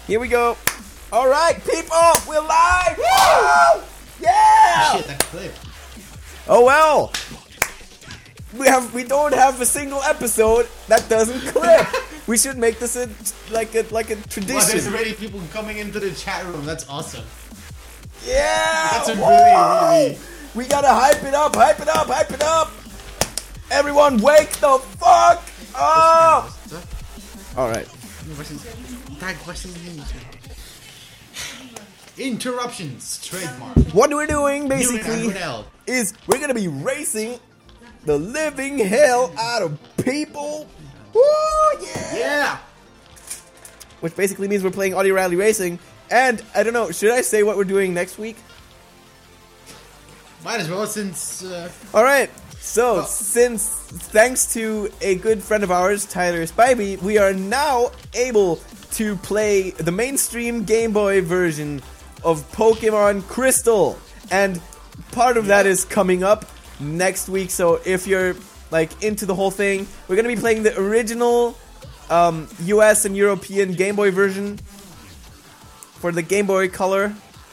Here we go. All right, people, we're live. Woo! Yeah. Shit, that clip. Oh well. We don't have a single episode that doesn't clip. We should make this like a tradition. Well, there's already people coming into the chat room. That's awesome. Yeah. That's a really. We gotta hype it up. Everyone, wake the fuck up. All right. Interruptions, trademark. What we're doing basically is we're gonna be racing the living hell out of people. Woo, yeah! Yeah! Which basically means we're playing Audio Rally Racing. And I don't know, should I say what we're doing next week? Might as well, since. Alright, so since thanks to a good friend of ours, Tyler Spivey, we are now able to play the mainstream Game Boy version of Pokemon Crystal. And part of that is coming up next week, so if you're like into the whole thing, we're gonna be playing the original US and European Game Boy version for the Game Boy Color,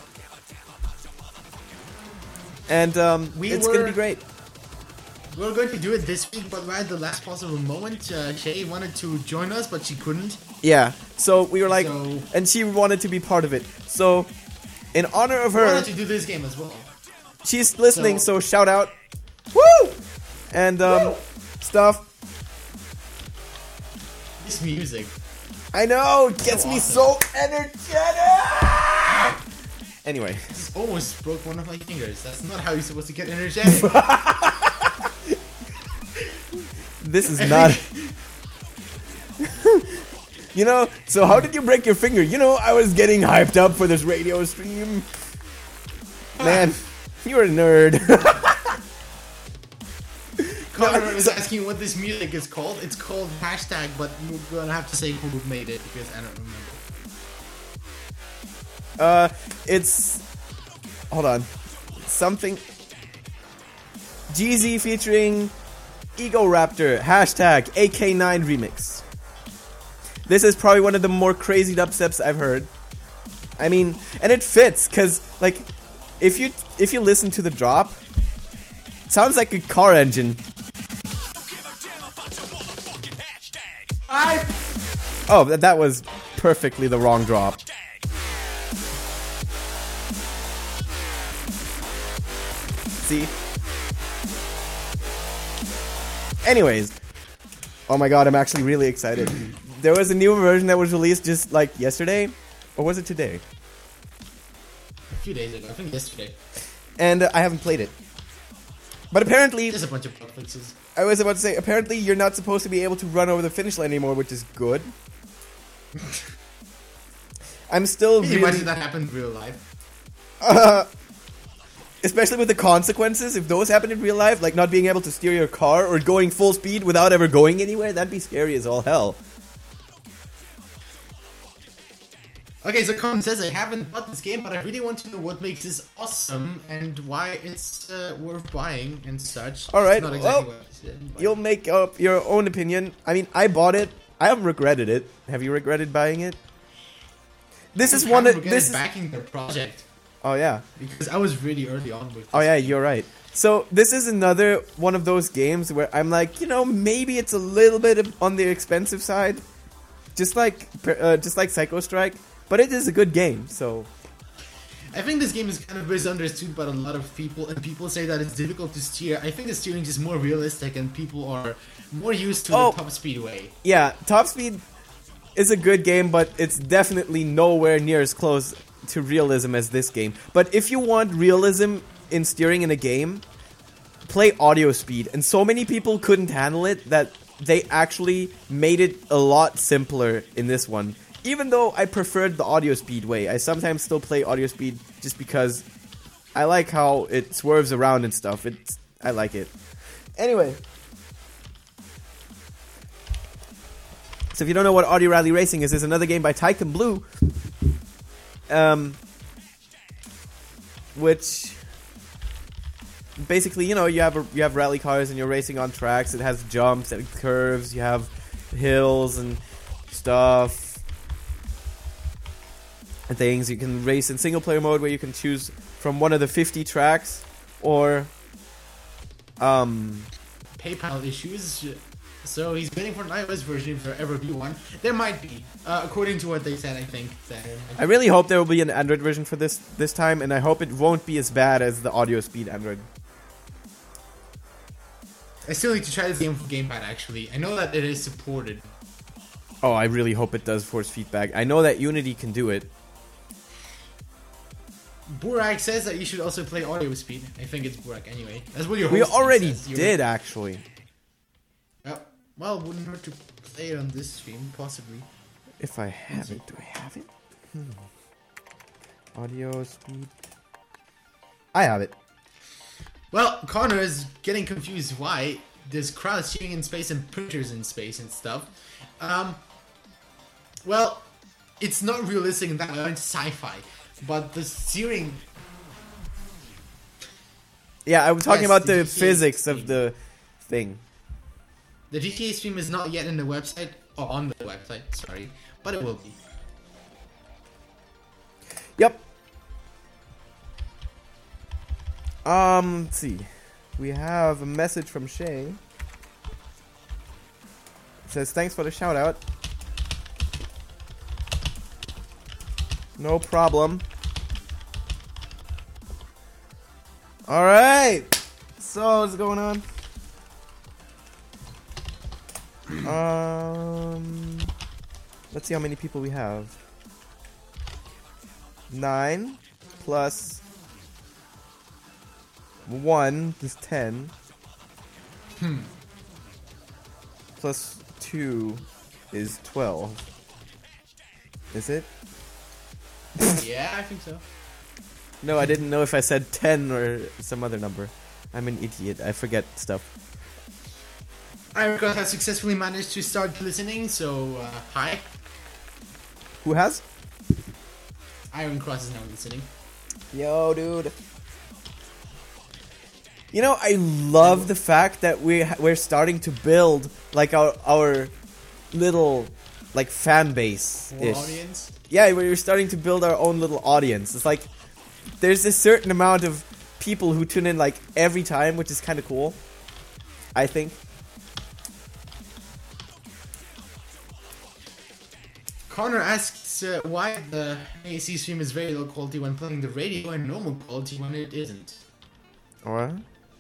and it's gonna be great. We were going to do it this week, but right at the last possible moment, Shay wanted to join us, but she couldn't. Yeah, so we were like, and she wanted to be part of it. So, in honor of her, we wanted to do this game as well. She's listening, so shout out. Woo! And stuff. This music. I know, it gets me so energetic! Anyway. This almost broke one of my fingers. That's not how you're supposed to get energetic. This is not... You know, so how did you break your finger? You know, I was getting hyped up for this radio stream. Man, you're a nerd. Connor is asking what this music is called. It's called hashtag, but we're gonna have to say who made it because I don't remember. It's... Hold on. Something... Jeezy featuring Ego Raptor, hashtag AK9 remix. This is probably one of the more crazy dubsteps I've heard. I mean, and it fits, cause like, if you listen to the drop, it sounds like a car engine. Oh, that was perfectly the wrong drop. See? Anyways. Oh my god, I'm actually really excited. There was a new version that was released just like yesterday. Or was it today? A few days ago, I think yesterday. And I haven't played it. But apparently... There's a bunch of bug fixes. I was about to say, apparently you're not supposed to be able to run over the finish line anymore, which is good. I'm still Can you imagine that happened in real life? Especially with the consequences, if those happen in real life, like not being able to steer your car or going full speed without ever going anywhere, that'd be scary as all hell. Okay, so Colin says, I haven't bought this game, but I really want to know what makes this awesome and why it's worth buying and such. Alright, Not exactly well, what I said, you'll make up your own opinion. I mean, I bought it. I haven't regretted it. Have you regretted buying it? This is one of... This is backing their project. Oh, yeah. Because I was really early on with this. Oh, yeah, you're right. So, this is another one of those games where I'm like, you know, maybe it's a little bit on the expensive side. Just like Psycho Strike. But it is a good game, so... I think this game is kind of misunderstood by a lot of people, and people say that it's difficult to steer. I think the steering is more realistic, and people are more used to the Top Speed way. Yeah, Top Speed is a good game, but it's definitely nowhere near as close to realism as this game. But if you want realism in steering in a game, play Audio Speed. And so many people couldn't handle it that they actually made it a lot simpler in this one. Even though I preferred the Audio Speed way, I sometimes still play Audio Speed just because I like how it swerves around and stuff. I like it. Anyway. So if you don't know what Audio Rally Racing is, it's another game by Tycoon Blue. Which basically, you know, you have rally cars and you're racing on tracks. It has jumps and curves. You have hills and stuff. things. You can race in single player mode where you can choose from one of the 50 tracks, or PayPal issues. So he's waiting for an iOS version if there ever be one. There might be, according to what they said. I think. I really hope there will be an Android version for this time, and I hope it won't be as bad as the Audio Speed Android. I still need to try this game for Gamepad. Actually, I know that it is supported. Oh, I really hope it does force feedback. I know that Unity can do it. Burak says that you should also play Audio Speed. I think it's Burak anyway. That's what your We host already says. did, actually. Well, wouldn't hurt to play it on this stream, possibly. If I have it, do I have it? Audio Speed. I have it. Well, Connor is getting confused why there's crowds cheering in space and printers in space and stuff. Well, it's not realistic in that way. It's sci-fi, but the steering. Yeah, I'm talking Yes, about the the GTA physics stream. of the thing. The GTA stream is not yet in the website, or on the website, sorry, but it will be. Yep. Let's see. We have a message from Shay. It says, thanks for the shout out. No problem. Alright. So, what's going on? Let's see how many people we have. 9 plus 1 is 10. Plus 2 is 12. Is it? Yeah, I think so. No, I didn't know if I said 10 or some other number. I'm an idiot. I forget stuff. Iron Cross has successfully managed to start listening, so hi. Who has? Iron Cross is now listening. Yo, dude. You know, I love the fact that we're starting to build like our little like fan base. More audience. Yeah, we're starting to build our own little audience. It's like there's a certain amount of people who tune in like every time, which is kind of cool. I think. Connor asks why the AC stream is very low quality when playing the radio and normal quality when it isn't. What?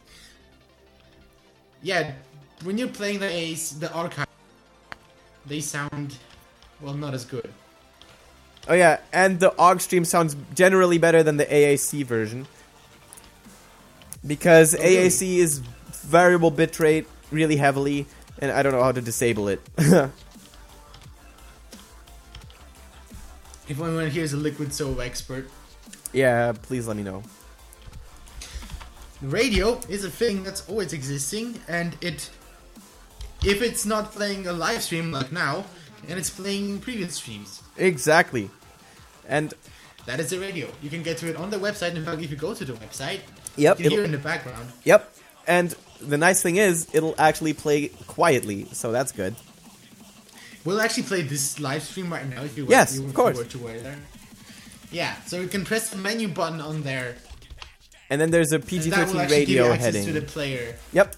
Yeah, when you're playing the archive, they sound, well, not as good. Oh yeah, and the OGG stream sounds generally better than the AAC version. Because AAC is variable bitrate really heavily, and I don't know how to disable it. If anyone here is a Liquid Soul expert. Yeah, please let me know. Radio is a thing that's always existing, and if it's not playing a live stream like now, and it's playing previous streams. Exactly. And that is the radio. You can get to it on the website. In fact, if you go to the website, yep, you can hear it in the background. Yep. And the nice thing is, it'll actually play quietly, so that's good. We'll actually play this live stream right now if you yes, of course. were to wear there. Yeah, so you can press the menu button on there. And then there's a PG-13 radio heading. To the player. Yep.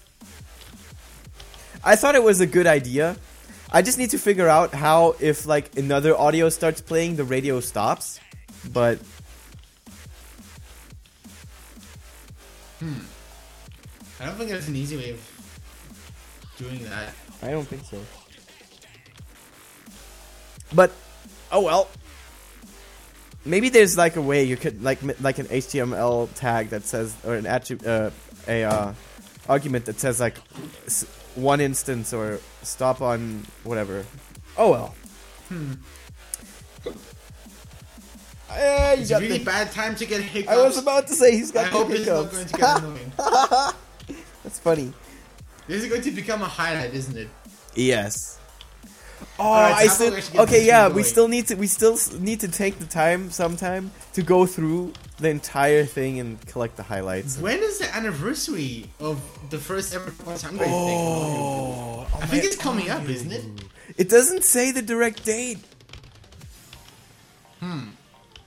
I thought it was a good idea. I just need to figure out how, if like another audio starts playing, the radio stops. But I don't think there's an easy way of doing that. I don't think so. But oh well. Maybe there's like a way you could like an HTML tag that says, or an argument that says like one instance or stop on whatever. Oh well. It's a really bad time to get hiccups. I was about to say he's got I hope hiccups. this is not going to get annoying. That's funny. This is going to become a highlight, isn't it? Yes. Oh, right, I still okay. Yeah, we still need to take the time sometime to go through the entire thing and collect the highlights. When is the anniversary of the first ever Force Hungry thing? I think it's coming up, isn't it? It doesn't say the direct date.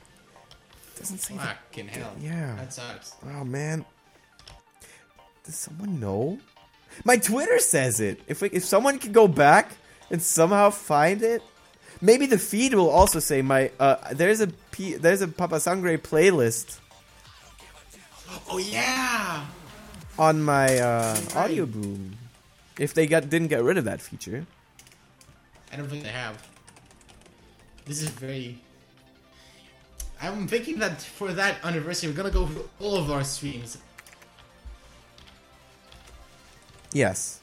Doesn't say Fucking hell. Yeah. That sucks. Oh man. Does someone know? My Twitter says it. If someone could go back and somehow find it, maybe the feed will also say my there's a Papa Sangre playlist. Oh yeah. On my Audio Boom. If they didn't get rid of that feature. I don't think they have. This is very... I'm thinking that for that anniversary, we're gonna go through all of our streams. Yes.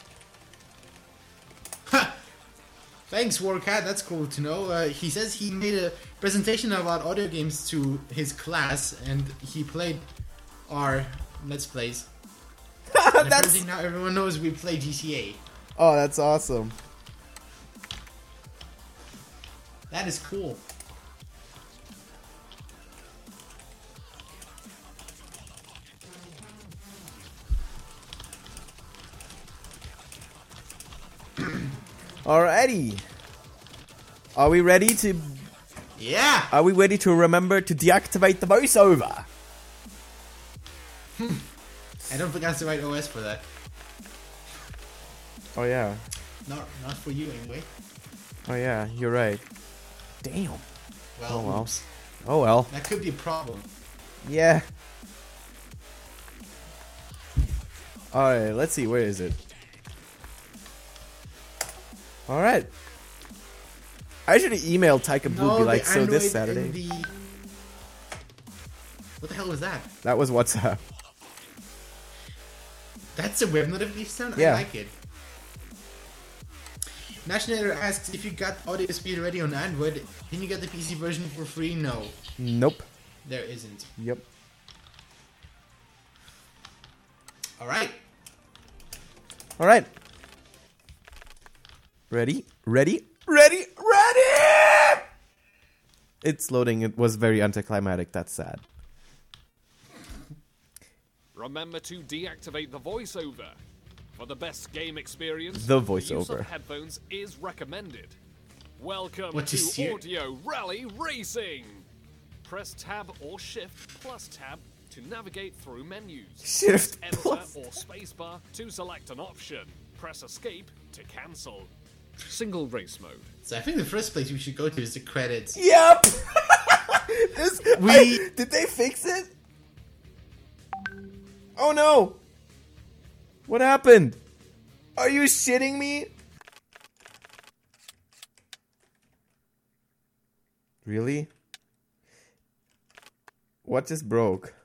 Ha! Thanks, Warcat. That's cool to know. He says he made a presentation about audio games to his class, and he played our Let's Plays. And apparently now everyone knows we play GTA. Oh, that's awesome. That is cool. Alrighty. Are we ready to... Yeah! Are we ready to remember to deactivate the voiceover? I don't think that's the right OS for that. Oh yeah. Not for you anyway. Oh yeah, you're right. Damn. Well, Oh well. oops. Oh well. That could be a problem. Yeah. Alright, let's see, where is it? Alright. I should have emailed Taika Boo, be like, so this Saturday. What the hell was that? That was WhatsApp. That's a web notification? Yeah. I like it. Nashinator asks if you got Audio Speed ready on Android, can you get the PC version for free? No, Nope. there isn't. Yep. Alright. Alright. Ready? Ready? Ready? Ready! It's loading. It was very anticlimactic. That's sad. Remember to deactivate the voiceover. For the best game experience, The use voiceover. of headphones is recommended. Welcome What to is here? Audio Rally Racing. Press Tab or Shift plus Tab to navigate through menus. Shift Enter plus. or spacebar to select an option. Press Escape to cancel. Single race mode. So I think the first place we should go to is the credits. Yep! We- did they fix it? Oh no! What happened? Are you shitting me? Really? What just broke?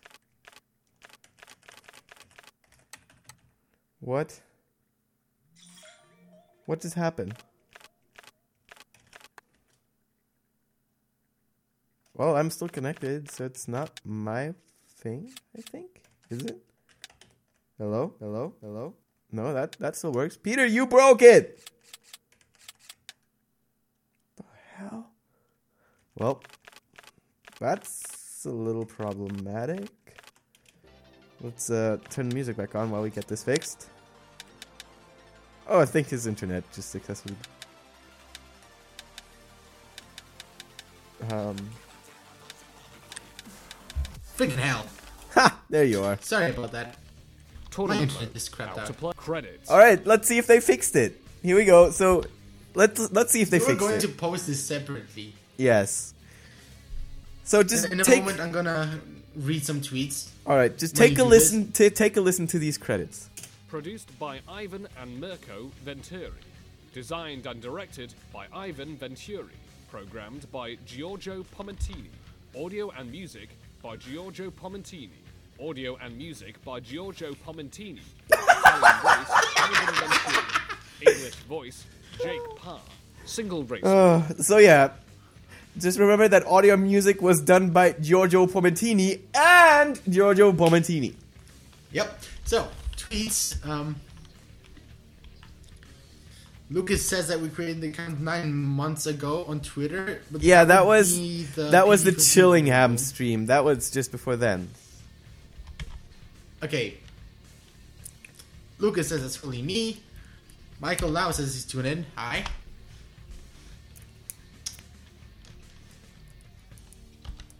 What? What just happened? Well, I'm still connected, so it's not my thing, I think. Is it? Hello? Hello? Hello? No, that still works. Peter, you broke it! The hell? Well, that's a little problematic. Let's turn the music back on while we get this fixed. Oh, I think his internet just successfully... Freaking hell. Ha! There you are. Sorry about that. My Tournament internet mode. just crapped How to out. play credits. Alright, let's see if they fixed it. Here we go. So, let's see if they We're fixed going it. to post this separately. Yes. So just In a take... moment, I'm gonna read some tweets. Alright, just when take you a do listen take a listen to these credits. Produced by Ivan and Mirko Venturi. Designed and directed by Ivan Venturi. Programmed by Giorgio Pomentini. Audio and music by Giorgio Pomentini. Audio and music by Giorgio Pomentini. Italian voice, Ivan Venturi. English voice, Jake Parr. Single race. So yeah, just remember that audio music was done by Giorgio Pomentini and Giorgio Pomentini. Yep. So, tweets. Lucas says that we created the account 9 months ago on Twitter. But Yeah, that would was be the the PC Chillingham video. stream. That was just before then. Okay. Lucas says it's really me. Michael Lau says he's tuning in. Hi.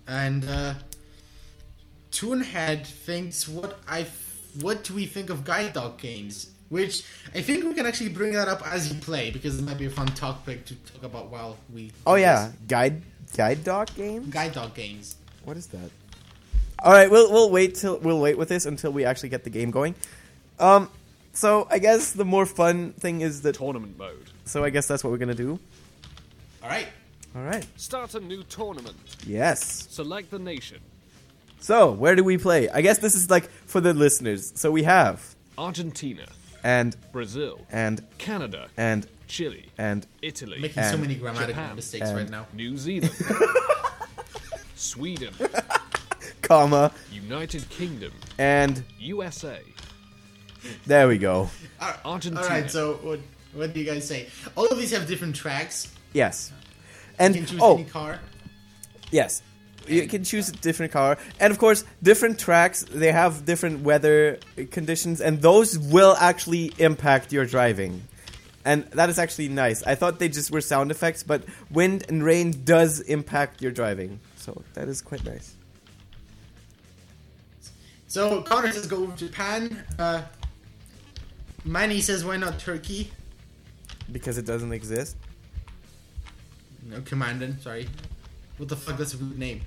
And Toonhead thinks, what do we think of guide dog games? Which I think we can actually bring that up as you play, because it might be a fun topic to talk about while we. Oh yeah, guide dog game. Guide dog games. What is that? All right, we'll wait with this until we actually get the game going. So I guess the more fun thing is the Tournament mode. So I guess that's what we're gonna do. All right. All right. Start a new tournament. Yes. Select the nation. So where do we play? I guess this is like for the listeners. So we have Argentina. and Brazil. and Canada. and Chile. and Italy. Making so And many grammatical Japan. mistakes And right now. New Zealand. Sweden. comma United Kingdom. and USA. there we go. Argentina. All right. So what do you guys say? All of these have different tracks. Yes. You And can choose oh any car. yes. You can choose a different car. And of course, different tracks, they have different weather conditions, and those will actually impact your driving. And that is actually nice. I thought they just were sound effects, but wind and rain does impact your driving. So that is quite nice. So Connor says go with Japan. Manny says why not Turkey? Because it doesn't exist. No, Commandant. Sorry. What the fuck? That's a rude name.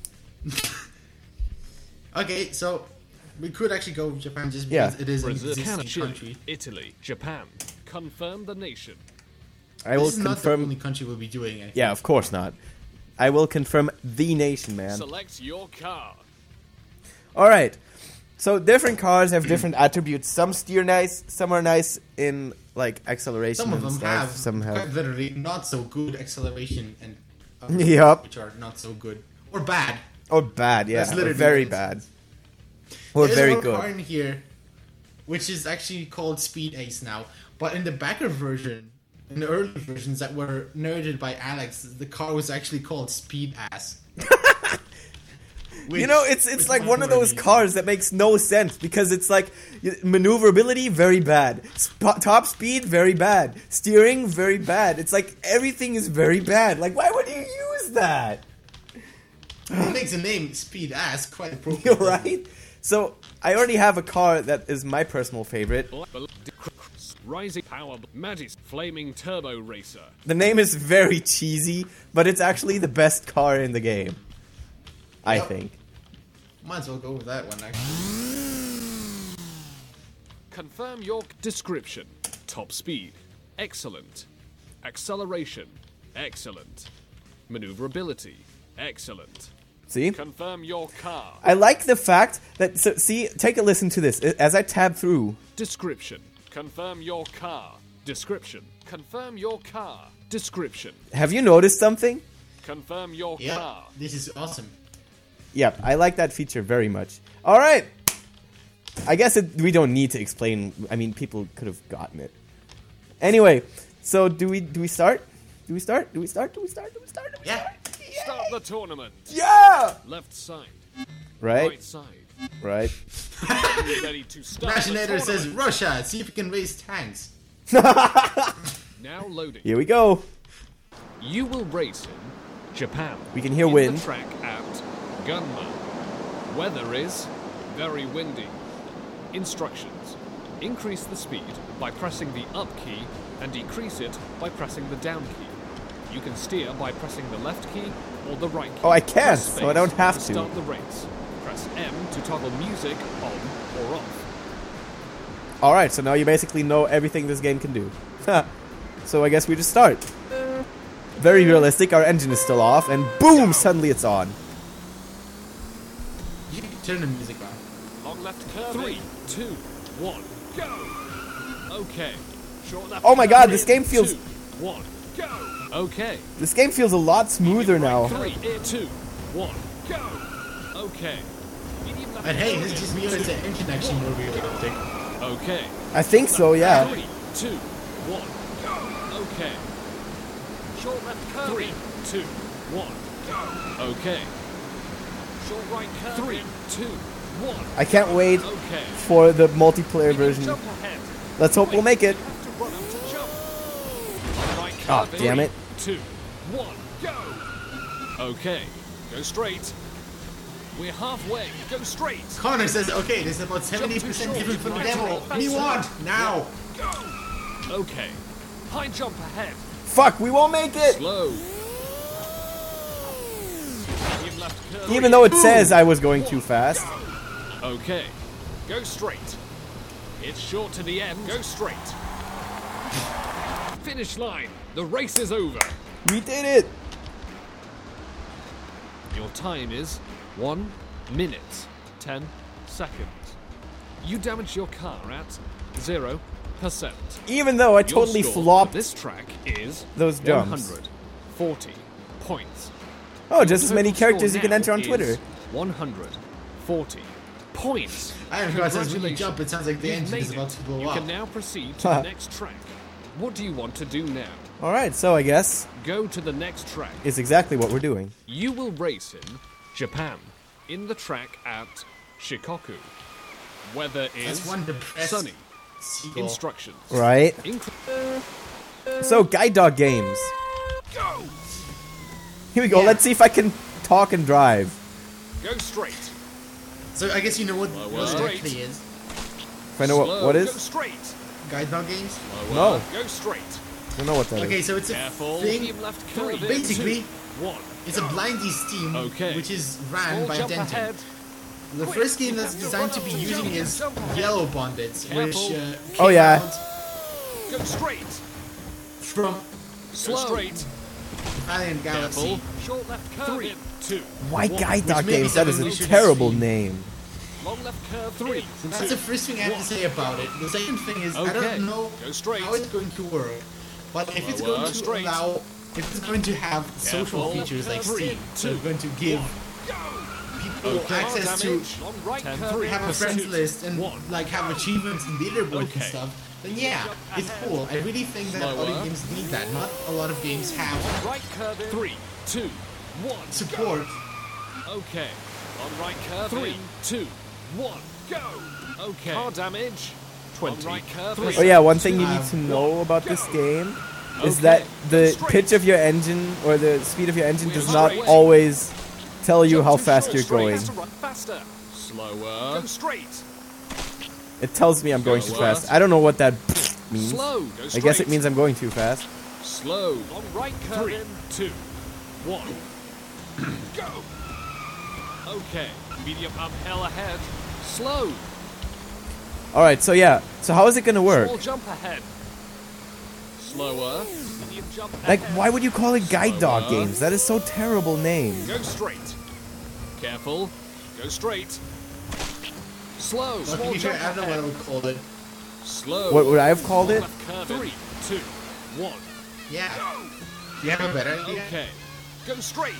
Okay, so we could actually go with Japan just because Yeah. it is an Brazil. existing Canada. Chile. country. Italy. Japan. Confirm the nation. I will This is not the confirm. only country we'll be doing. I think. Yeah, of course not. I will confirm the nation, man. Select your car. All right. So different cars have different attributes. Some steer nice, some are nice in like acceleration. Some of and them stuff. have Some quite have. literally not so good acceleration and Yup. which are not so good or bad. Or bad, yeah. That's Or literally very what it bad. Or There's very one car good. in here, which is actually called Speed Ace now. But in the backer version, in the early versions that were narrated by Alex, the car was actually called Speed Ass. You know, it's like one of those cars that makes no sense because it's like maneuverability very bad, top speed very bad, steering very bad. It's like everything is very bad. Like why would you use that? It makes a name Speed Ass quite appropriate. You're right. So I already have a car that is my personal favorite. Rising Power Maddie's Flaming Turbo Racer. The name is very cheesy, but it's actually the best car in the game. I Yep. think. Might as well go with that one actually. Confirm your description. Top speed. Excellent. Acceleration. Excellent. Maneuverability. Excellent. See? Confirm your car. I like the fact that, so, see, take a listen to this. As I tab through, Description. Confirm your car. Description. Confirm your car. Description. have you noticed something? Confirm your Yeah, car. this is awesome. Yep, I like that feature very much. All right. I guess we don't need to explain. I mean, people could have gotten it. Anyway, so do we start? Do we start? Do we start? Do we start? Do we start? Do we Yeah. start? Start the tournament. Yeah! Left side. Right? Right side. Right. Are you ready to start the Machinator says tournament? Russia. See if you can raise tanks. Now loading. Here we go. You will race in Japan. We can hear In wind. The track at Gunma. Weather is very windy. Instructions. Increase the speed by pressing the up key and decrease it by pressing the down key. You can steer by pressing the left key or the right key. Oh, I can, Press so I don't space have to to. start the race. Press M to toggle music on or off. All right, so now you basically know everything this game can do. So I guess we just start. Very realistic. Our engine is still off, and boom! Suddenly it's on. You can turn the music on. Long left curve. 3, 2, 1, go! Okay. Short left Oh my curve. God, this game feels- 2, 1, go! Okay. This game feels a lot smoother now. 3, 2, 1, go! Okay. Medium left And hey, curve this in just means the 2, engine actually more realistic. Okay. I think so, yeah. 3, 2, 1, go! Okay. Short left curve. 3, 2, 1, go! Okay. Short right curve. 3, 2, 1. I can't wait Okay. for the multiplayer version. Jump ahead. Let's hope we'll make it. You have to run out to jump. Right Oh, curve. damn it. 3, 2, 1, go! Okay. Go straight. We're halfway. Go straight. Connor says, okay, this is about 70% given for the demo. Me want now. Go. Okay. High jump ahead. Fuck, we won't make it! Slow. Medium left curve. Even though it says I was going too fast. Okay. Go straight. It's short to the end. Go straight. Finish line. The race is over. We did it! Your time is 1 minute 10 seconds. You damaged your car at 0%. Even though I Your totally score for flopped this track is those jumps. 140 points. Oh, just as Your many total characters score you can now enter on is Twitter. 140 points. I haven't got since when you Congratulations. jump, it sounds like the You've engine made is about it. to blow You up. can now proceed to the next track. What do you want to do now? Alright, so I guess Go to the next track. it's exactly what we're doing. You will race in Japan, in the track at Shikoku. Weather is That's one depressed sunny. seagull. Instructions. Right? So, Guide Dog Games. Go! Here we go, Yeah. let's see if I can talk and drive. Go straight. So I guess you know what Slower. it actually is. If I know what Slow. is? Go straight. Guide dog games. Lower. No. Go straight. I don't know what that is. Okay, so it's a Careful. thing. Medium left curve. in. Basically, 2, 1. it's a blindy Steam, Okay. which is ran Small by jump Denton. ahead. The Quick, first game you that's have to designed run to be up, using jump, is jump ahead. Yellow Bandits, which Careful. Oh, came yeah. out Go straight. from Go Slow. straight. Valiant Galaxy. Careful. Short left curve. 3, 2. Why 1. Guide Dog maybe Games? That is something a we should terrible stream. name. Long left curve. 3. That's the first thing I have to say about it. The second thing is I Okay. don't know Go straight. how it's going to work, but if it's Lower. going to Straight. allow, if it's going to have social Careful. features like 3, Steam, 2, so it's going to give people Okay. access to Damage. Long right 10, curve. have a friends list and 1. like have achievements and leaderboards and Okay. stuff, then yeah, it's cool. I really think that Slower. other games need that. Not a lot of games have Right curve. 3, 2, 1. support. Okay. On right curve. 3, 2, 1. Go. Okay. Car damage. 20. On right curve. Oh yeah, one thing you need to know about this game is that the pitch of your engine or the speed of your engine does not always tell you how fast you're going. Faster. Slower. Go straight. It tells me I'm going too Slower. fast. I don't know what that means. Slow. Go I straight. guess it means I'm going too fast. Slow. On right curve. 3, 2, 1. Go. Okay. Medium uphill ahead. Slow. Alright, so yeah. So how is it gonna work? Small jump ahead. Slower. Medium jump Like, ahead. why would you call it Guide Dog Slower. Games? That is so terrible name. Go straight. Careful. Go straight. Slow. Well, to Small be fair, jump I don't know what I ahead. would call it. Slow. What would I have called it? Left curve in. 3, 2, 1. Yeah. Do you have a better idea Okay. Go straight.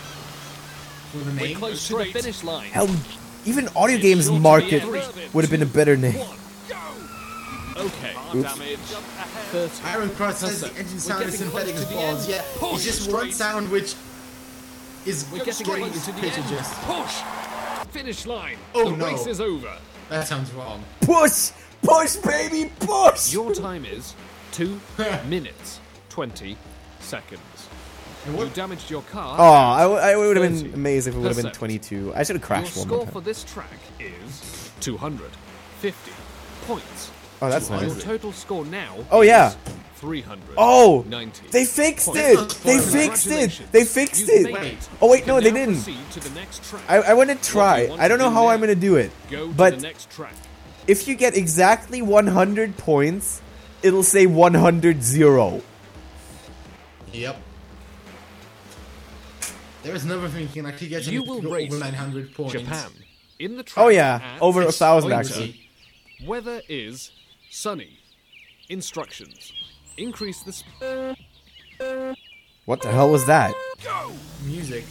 for the We're name? close to the finish line. Hell, even Audio It's Games short to Market the end. would have been a better name. 1. Go. Okay. Oops. Damage. Jump ahead. 30. Iron Cross says the Perfect. engine We're sound is getting close synthetic to as the balls. end. Yeah, Push it's just one straight. sound which is We're getting getting close into to the pitch end. adjust. Push. Finish line. Oh, the no. race is over. That sounds wrong. Push! Push, baby, push! Your time is 2 minutes 20 seconds. And You what? damaged your car. Oh, I would have been 30%. amazed if it would have been 22. I should have Your crashed one score more for time. this track is 250 points. Oh, that's Your nice. total score now Oh, yeah. is 390. Oh! They fixed points. it! not They spoiler. fixed it! Congratulations. They fixed You've it! made Wait. Oh, wait, You no, can they now didn't. proceed to the next track. I want to What try. you want I don't to know do how now. I'm going to do it. Go to But the next track. if you get exactly 100 points, it'll say 100-0. Yep. There is another thing you can actually get You to will go race over 900 points. Japan. In the track Oh, yeah. at Over It's 1,000, points. actually. Weather is sunny. Instructions. Increase the speed. What the hell was that? Go! Music.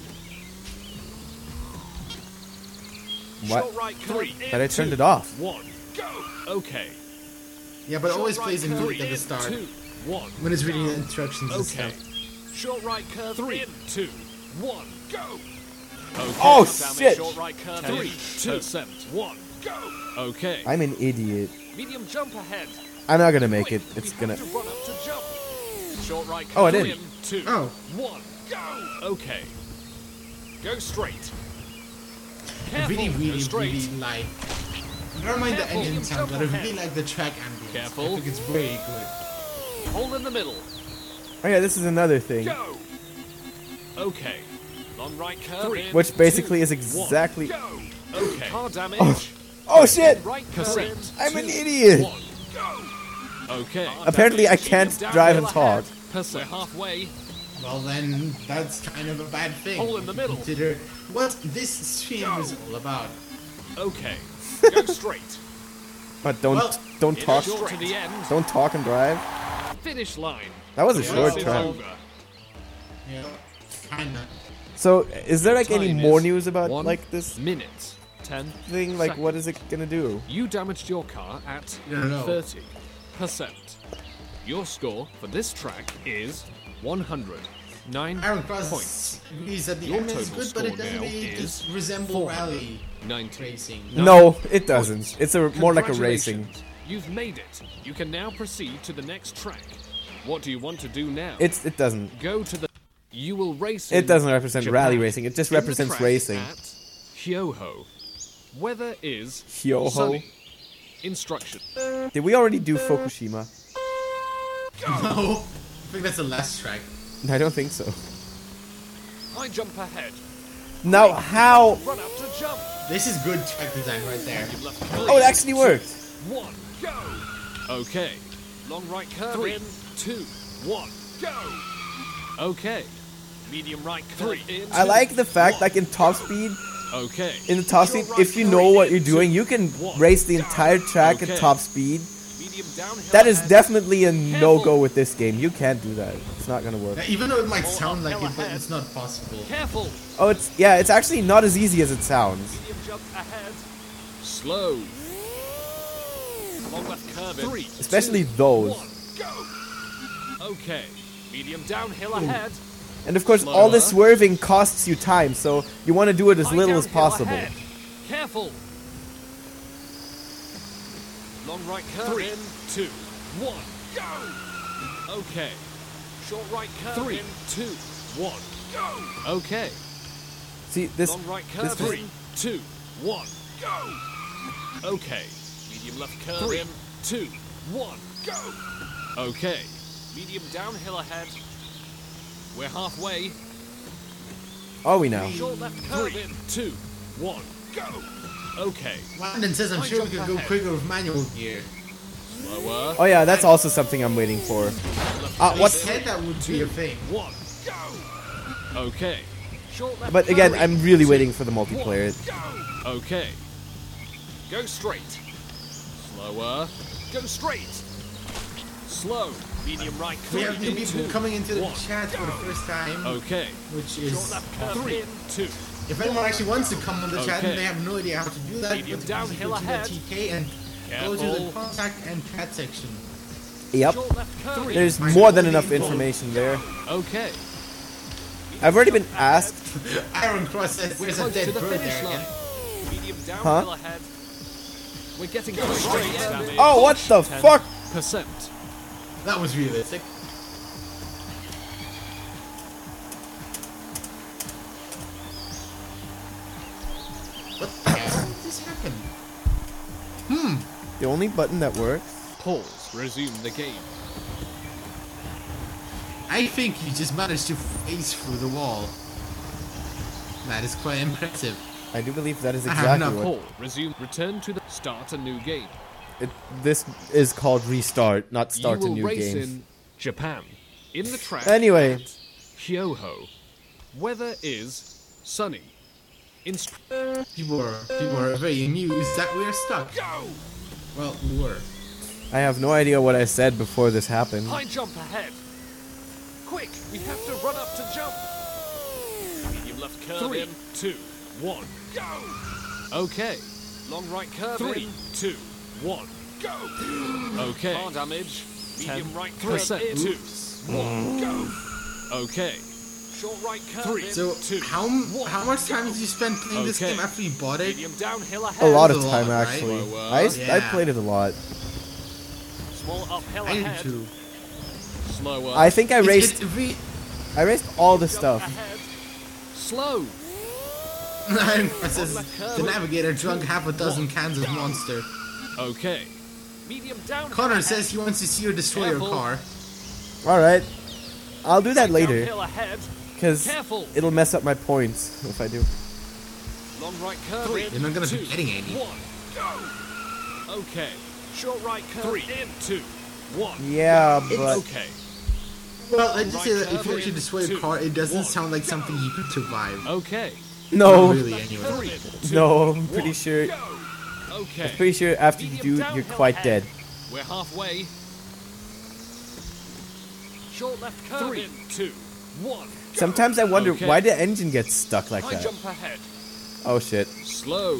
What? Short right curve. 3, But I turned it off. 1. Go! Okay. Yeah, but it always Short plays in right music curve. at the start 2, 1. when it's reading the instructions and Okay. stuff. Short right curve. 3, 2, 1. Go! Okay. Oh, Damage, shit. Short right curve. 3, 2, 1. Go! Okay. I'm an idiot. Medium jump ahead. I'm not going to make Quick, it. It's we going have to... to run up to jump. Short right curve. Oh, I did. 2, Oh. 1. Go! Okay. Go straight. Careful. really, Go really, straight. really like. Never mind the Careful. engine sound, Jump but I ahead. really like the track ambience. Careful. I think it's very good. Hold in the middle. Oh yeah, this is another thing. Go. Okay. Long right curve. 3, in, Which basically 2, is exactly... 1, go. Okay. Car damage. Oh shit! Right curve. in, I'm an 2, idiot. 1, go. Okay. Apparently I Damage. can't Medium drive and downhill ahead. talk. We're halfway. Well, then that's kind of a bad thing. Hole in the middle. Consider what this stream is all about. Okay. Go straight. But don't Well, don't In talk. short to the end. Don't talk and drive. Finish line. That was a The short race is track. over. Yeah, kinda. So, is there like any Time more is news about 1 like this minute 10 thing? Like, what is it gonna do? You damaged your car at No, no. 30%. Your score for this track is 109 Iron Cross points. agrees that the Your end is total good, but it score doesn't now really is just resemble rally 90. racing. No, it doesn't. It's a more like a racing. Congratulations. You've made it. You can now proceed to the next track. What do you want to do now? It doesn't. Go to the... You will race It in doesn't represent Japan. rally racing. It just In the represents track racing. At Hyoho. Weather is Hyoho? sunny. Instruction. Did we already do Fukushima? No, I think that's the last track. I don't think so. I jump ahead. Now, how? Run up to jump. This is good track design right there. You've left Oh, it actually worked. 1, go. Okay. Long right curve 3, in. 2, 1, go. Okay. Medium right curve in. I 2, like the fact, 1, like in top speed, Okay. in the top speed, if you know what you're doing, you can race the entire track at top speed. Medium downhill That is ahead. definitely a no-go with this game. You can't do that. It's not gonna work. Yeah, even though it might sound like it, but it's not possible. Careful. Oh, it's actually not as easy as it sounds. Medium jump ahead. Slow. Long left curve in. 3, Especially 2, those. 1, go. Okay. Medium downhill ahead. And of course, all this Slower. swerving costs you time, so you want to do it as High little as downhill possible. ahead. Careful. Long right curve 3, in. 2, 1, go. Okay. Short right curve 3, in. 2, 1, go. Okay. See, this Long right this curve is- in. 2, 1, go. Okay. Medium left curve 3, in. 2, 1, go. Okay. Medium downhill ahead. We're halfway. are we now? Short left curve in. 2, 1, go. Okay. Landon says I'm I sure we jump could go ahead. quicker with manual gear. Slower. Oh yeah, that's also something I'm waiting for. They What? said that would be a thing. 1, go. Okay. Short left But again, curve. I'm really 2, waiting for the 1, multiplayer. go. Okay. Go straight. Slower. Go straight. Slow. Medium right curve. We have new in. people 2, coming into the 1, chat for the first time, Okay. which Short is left curve 3. in. 2. If anyone actually wants to come on the chat and Okay. they have no idea how to do that, Medium go to downhill go to the ahead. TK and go to the Careful. contact and chat section. Yep. Short left curve in. There's I more than know enough the info. information there. Okay. I've already been asked. Iron Cross says We're there's a close dead to the bird finish there line. again. Medium downhill Huh? ahead. We're getting close to the damage. Oh, what the fuck? 10%. That was realistic. What the hell did this happen? The only button that works. Pause. Resume the game. I think you just managed to face through the wall. That is quite impressive. I do believe that is I have exactly enough what. Pause. Resume. Return to the start a new game. This is called restart, not start you a will new race game. in Japan. In the track. Anyway. at Hyoho. Weather is sunny. People are very amused that we're stuck. Go! Well, we were. I have no idea what I said before this happened. High jump ahead. Quick, we have to run up to jump. Medium left curve 3, in. 2, 1, go. Okay. Long right curve 3, in. 2, 1, go. Okay. Car damage. Medium right curve 3, in. 2, 1, go. Okay. Short right curve 3. in. So 2, how much time did you spend playing this Okay. game after you bought it? medium downhill A ahead. lot of a lot, time, right? actually. Slower. I Yeah. played it a lot. Small uphill I did ahead. too. Slower. I think I raced. It I raced all the Jump stuff. ahead. Slow. It says the navigator drunk half a dozen cans of Monster. Okay. Medium downhill Connor ahead. says he wants to see or destroy your Careful. car. Alright. I'll do that later. Downhill ahead. Because Careful. it'll mess up my points if I do. Long right curve in. You're not gonna be 2, getting any. 1, go. Okay. Short right curve 3, in 2, 1. Yeah, but... Okay. Well, let's just say that if curve you actually in, destroy a 2, car, it doesn't 1, sound like something you could survive. Okay. No. Not really, anyway. 3, 2, No, I'm pretty 1, sure... go. Okay. Pretty sure after you Medium do, you're downhill quite ahead. dead. We're halfway. Short left curve 3, in 2, 1. Go. Sometimes I wonder Okay. why the engine gets stuck like High that. jump ahead. Oh shit. Slow.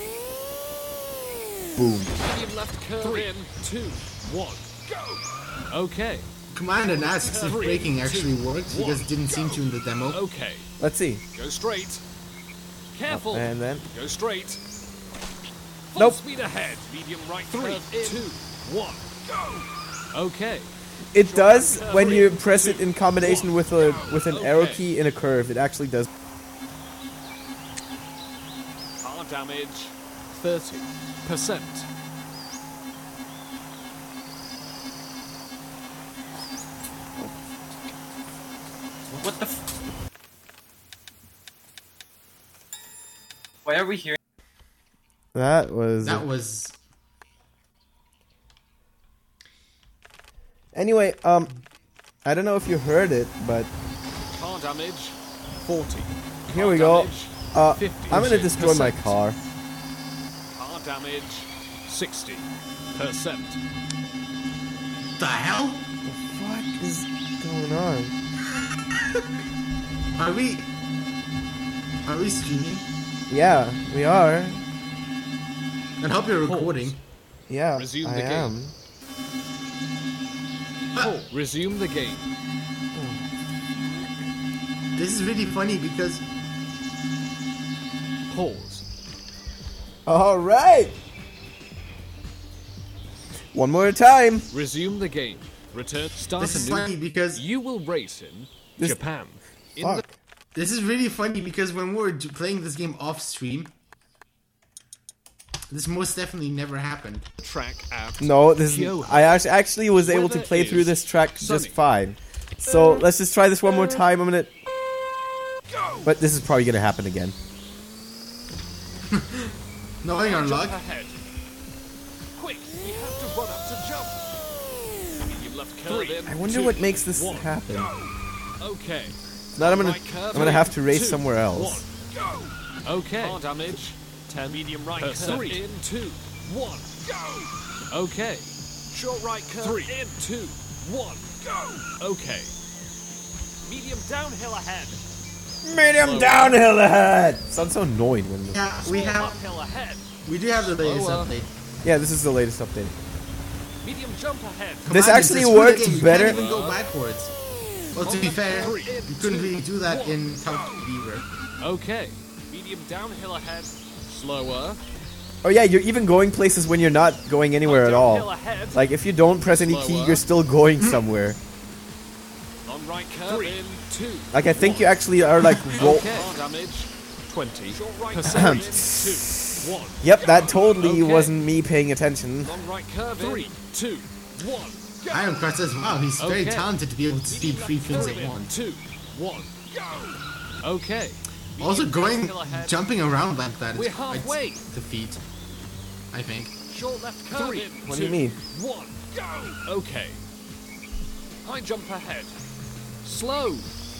Boom. Medium left curve in 2, 1. Go. Okay. Commander asks if braking actually works because it didn't seem to in the demo. Okay. Let's see. Go straight. Careful. And then... Go straight. Full Nope. speed ahead. Medium right 3, curve in 2, 1. Go. Okay. It does when you press it in combination with an arrow key in a curve. It actually does. Car damage 30%. What the Why are we hearing? That was... Anyway, I don't know if you heard it, but Car damage 40. here we go. Car I'm damage, gonna destroy my 50%. car. Car damage 60%. The hell? What is going on? Are we streaming? Yeah, we are. I hope you're recording. Yeah, Resume I the game. am. Resume the game. This is really funny because Pause. All right. One more time. Resume the game. Return. Start this is a new. funny because You will race in This- Japan. In Fuck. this is really funny because when we were playing this game off stream, this most definitely never happened. the track at No, this is. Kyoto. I actually was able to Weather play through is this track sunny. just fine. So let's just try this one more time. I'm gonna. But this is probably gonna happen again. Knowing our Jump luck, ahead. Quick, we have to run up to jump. Medium left curve in. I wonder 2, what makes this 1. happen. Okay. Now I'm Right curve gonna in, have to race 2, somewhere else. 1. Go. Okay. Car damage 10. Medium right curve 3 in 2, 1. Go. Okay. Short right curve 3 in 2, 1. Go. Okay. Medium downhill ahead. Medium downhill ahead. Sounds so annoying when. yeah, Small uphill ahead. we do have the latest Slower. update. Yeah, this is the latest update. Medium jump ahead. This Commander, actually screw the worked game, you better. Can't even go backwards. Well, to be fair, you couldn't really do that in Top Beaver. Okay. Medium downhill ahead. Slower. Oh yeah, you're even going places when you're not going anywhere at Downhill all. ahead. Like if you don't press any key, Slower. you're still going somewhere. On right curve in 2. Like I think you actually are like roll. Okay. Car damage 20%. Short right curve in 2, 1. Yep, that totally Okay. wasn't me paying attention. Long right curve 3, 2, 1. Go. Ironcross says, wow, he's very Okay. talented to be able to speed Medium 3 left things curve at in once. 2, 1. Go. Okay. Also, going, downhill ahead. jumping around like that is We're quite halfway. the feat, I think. Short left curve 3. in What 2, do you mean? 1. Go. Okay. High jump ahead. Slow.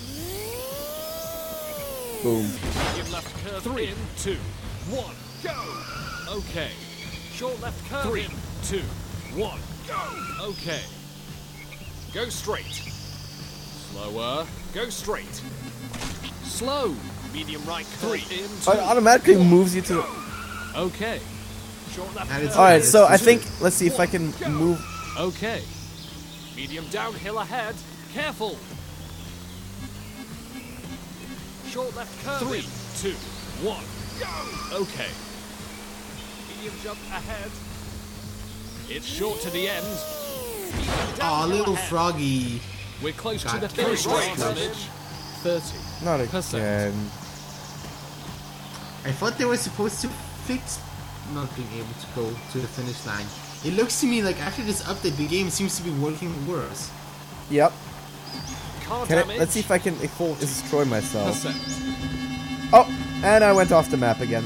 Boom. Medium left curve 3 in 2, 1. Go. Okay. Short left curve 3, 2, 1. Go. Okay. Go straight. Slower. Go straight. Slow. Medium right curve 3 in 2. It automatically moves you to. The... Okay. Short left That is- curve. All right, so I Two. think let's see if I can move. Okay. Medium downhill ahead. Careful. Short left curve 3, 2, 1. Go. Okay. Medium jump ahead. It's short to the end. Medium Aw, downhill little ahead. froggy. We're close to Oh, God. the finish line. Very Damage 30. Not Percent. again. I thought they were supposed to fix not being able to go to the finish line. It looks to me like after this update, the game seems to be working worse. Yep. Car Can I, damage. let's see if I can destroy myself. Percent. Oh, and I went off the map again.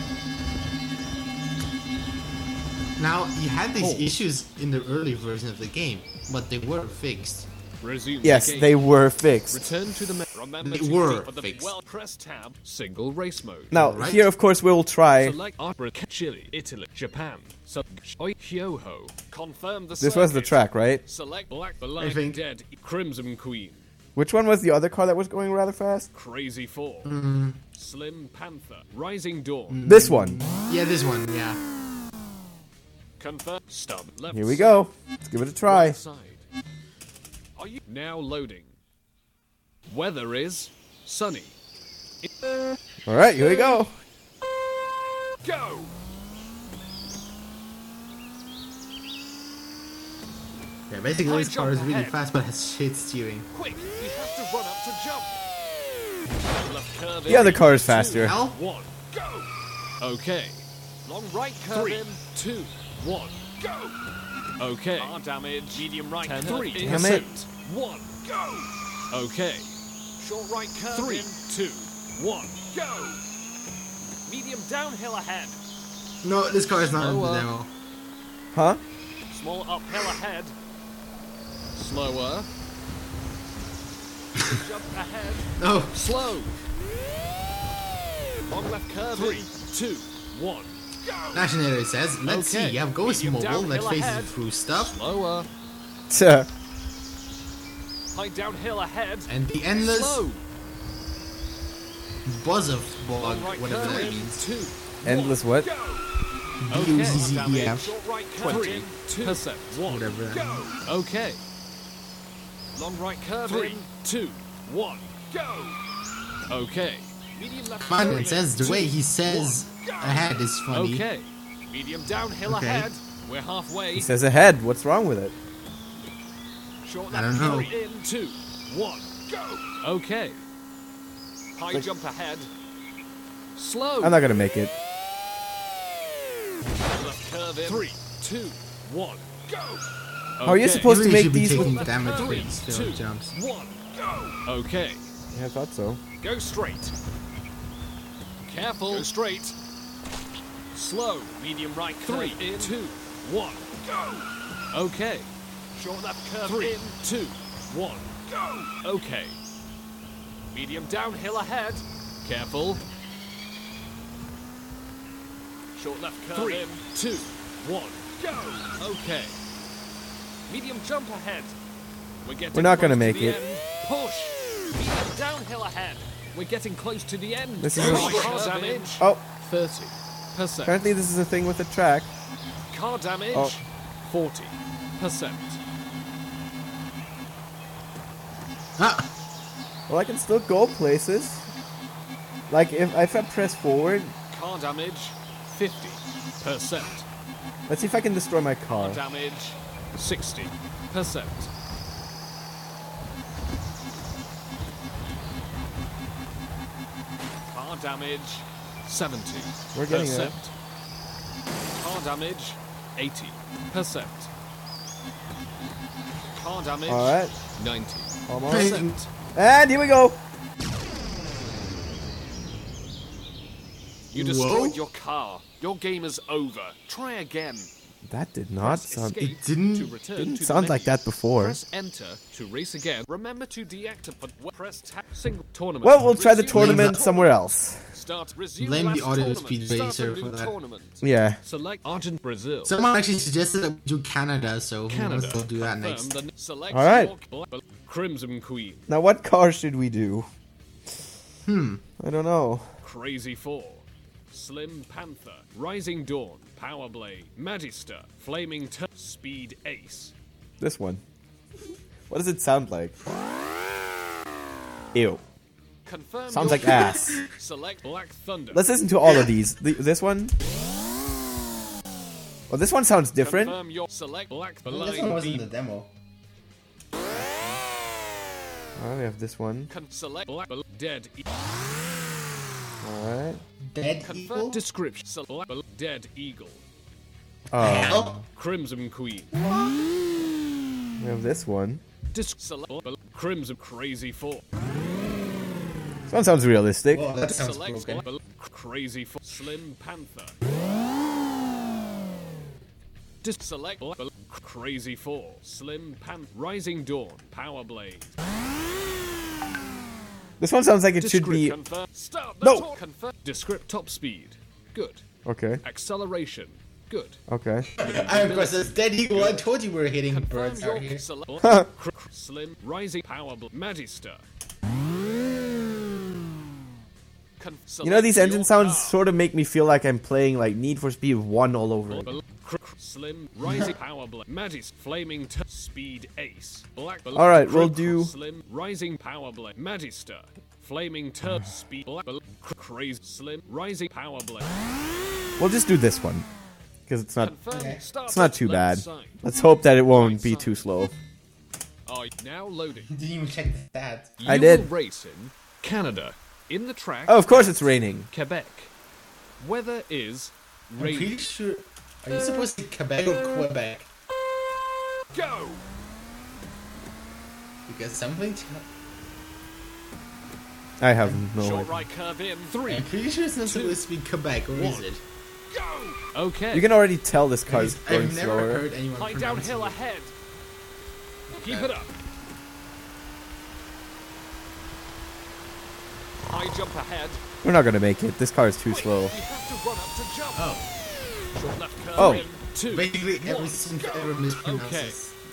Now, you had these Oh. issues in the early version of the game, but they were fixed. Resume Yes, the game. they were fixed. Return to the Remember They to were keep the fixed. well press tab. Single race mode. Now, Right. here, of course, we will try. Select Africa, Chile, Italy, Japan. So Hyoho. Confirm the This was the circuit. track, right? Select Black I Blind think. Dead Crimson Queen. Which one was the other car that was going rather fast? Crazy 4. Slim Panther. Rising Dawn. This one. Yeah, this one, yeah. Confirm. Stub. Left Here we side, go. Let's give it a try. Right side. Are you now loading? Weather is sunny. All right, here we go. Go! Yeah, basically High this car is jump really ahead. fast, but has shit steering. Quick! We have to run up to jump. Left curve in. The other car is 2, faster. Hell? 1. Go! Okay. Long right curve 3, in. 2, 1. Go! Okay. Car damage. Medium right 3. 3%. Damn it. 1. Go! Okay. Short right curve 3. in. 2, 1. Go! Medium downhill ahead. No, this car is not in the Slower. demo. Huh? Small uphill ahead. Slower. Jump ahead. No. Slow. Long left curve 3. in. 2, 1. Go! Nationator says, let's Okay. see, you have Ghost Medium Mobile that downhill faces ahead. through stuff, Slower. Tuh. High downhill ahead. and the endless Slow. buzz of bog, Long right whatever curve that in. means. 2, Endless what? go! B-U-Z-Z-E-F. Short right curve in. 2%. 1. Whatever that Go! means. Okay. Long right curve 3. in. 2, 1. Go! Okay. Medium left Man, curve it says in. the way 2, he says 1. Go! ahead is funny. Okay. Medium downhill Okay. ahead. We're halfway. He says ahead. What's wrong with it? Short I left don't know. curve in. 2, 1. Go! Okay. High Like- jump ahead. Slow. I'm not gonna make it. Left curve in. 3, 2, 1. Go! How are you Okay. supposed to Really make should be these taking with... damage 3, with still 2, jumps. 1. Go! Okay. Yeah, I thought so. Go straight. Careful. Go straight. Slow. Medium right curve 3, in. 2, 1. Go! Okay. Short left curve 3, in. 2, 1. Go! Okay. Medium downhill ahead. Careful. Short left curve 3, in. 2, 1. Go! Okay. Medium jump ahead. We're not gonna close to make the it. end. Push. Medium downhill ahead. We're getting close to the end. This is Car a- damage. Oh, 30%. apparently this is a thing with the track. Car damage. Oh. 40%. Ah, Well, I can still go places. Like, if I press forward... Car damage. 50%. Let's see if I can destroy my car. Car damage. 60%. Car damage. 70%. We're getting there. Car damage. 80%. Car damage. Alright, 90%. almost. And here we go! You destroyed Whoa. your car. Your game is over. Try again. That did not Press sound... escape It didn't- to return didn't to the sound like menu. that before. Press enter to race again. Remember to deactivate. Press tab. Single tournament. Well, we'll try the Resume tournament last somewhere else. Start. Resume Blame the last audio tournament. speed Start racer a new for that. tournament. Yeah. Select Argent Brazil. someone actually suggested that we do Canada, so Canada. we'll do that Confirm next. the- select All right. York, Crimson Queen. Now, what car should we do? I don't know. Crazy 4. Slim Panther. Rising Dawn. Power Blade. Magister. Flaming Speed Ace. This one. What does it sound like? Ew. Confirm Sounds your like ass. Select Black Thunder. Let's listen to all of these. This one? Oh, this one sounds different. Confirm your select Black This one Blind wasn't Beam. the demo. Oh, we have this one. Select Black Dead. Alright. Dead Eagle? Description. Select Dead Eagle. Hell? Crimson Queen. We have this one. Select Crimson Crazy Four. This one sounds realistic. Oh, that sounds Select broken. Crazy Four. Slim Panther. Select Crazy Four. Slim Panther. Rising Dawn. Power Blaze. This one sounds like it should be. Start No! Confirm. Descript top speed. Good. Okay. Acceleration. Good. Okay. I of course says Dead Eagle. I told you we were hitting Confirm birds your out here. Slim Rising Power Magister. You know, these engine sounds sort of make me feel like I'm playing like Need for Speed 1 all over again. Slim Rising Power Magis Flaming Speed Ace. Black. Alright, we'll do. Slim Rising Power Blade Magister. Flaming Turf Speed Black. Crazy Slim Rising Power Blade. We'll just do this one. Because it's not. Okay. It's not too bad. Let's hope that it won't be too slow. Now loading. Didn't even check the stats. You I did. will race in Canada. In the track. Oh, of course it's raining. Quebec. Weather is I'm rain. pretty sure. Are you supposed to say Quebec or Quebec? Go. Because something. I have no Short idea. right curve in 3. I'm pretty sure it's not supposed to be Quebec, or is one. it? Go. Okay. You can already tell this car's going I've never slower. heard anyone High pronounce downhill it. ahead. Keep it up. High jump ahead. We're not gonna make it. This car is too Wait, slow. You have to run up to jump. Oh, Short left curve Oh. in 2. basically one, every single go. ever mispronounces. Okay.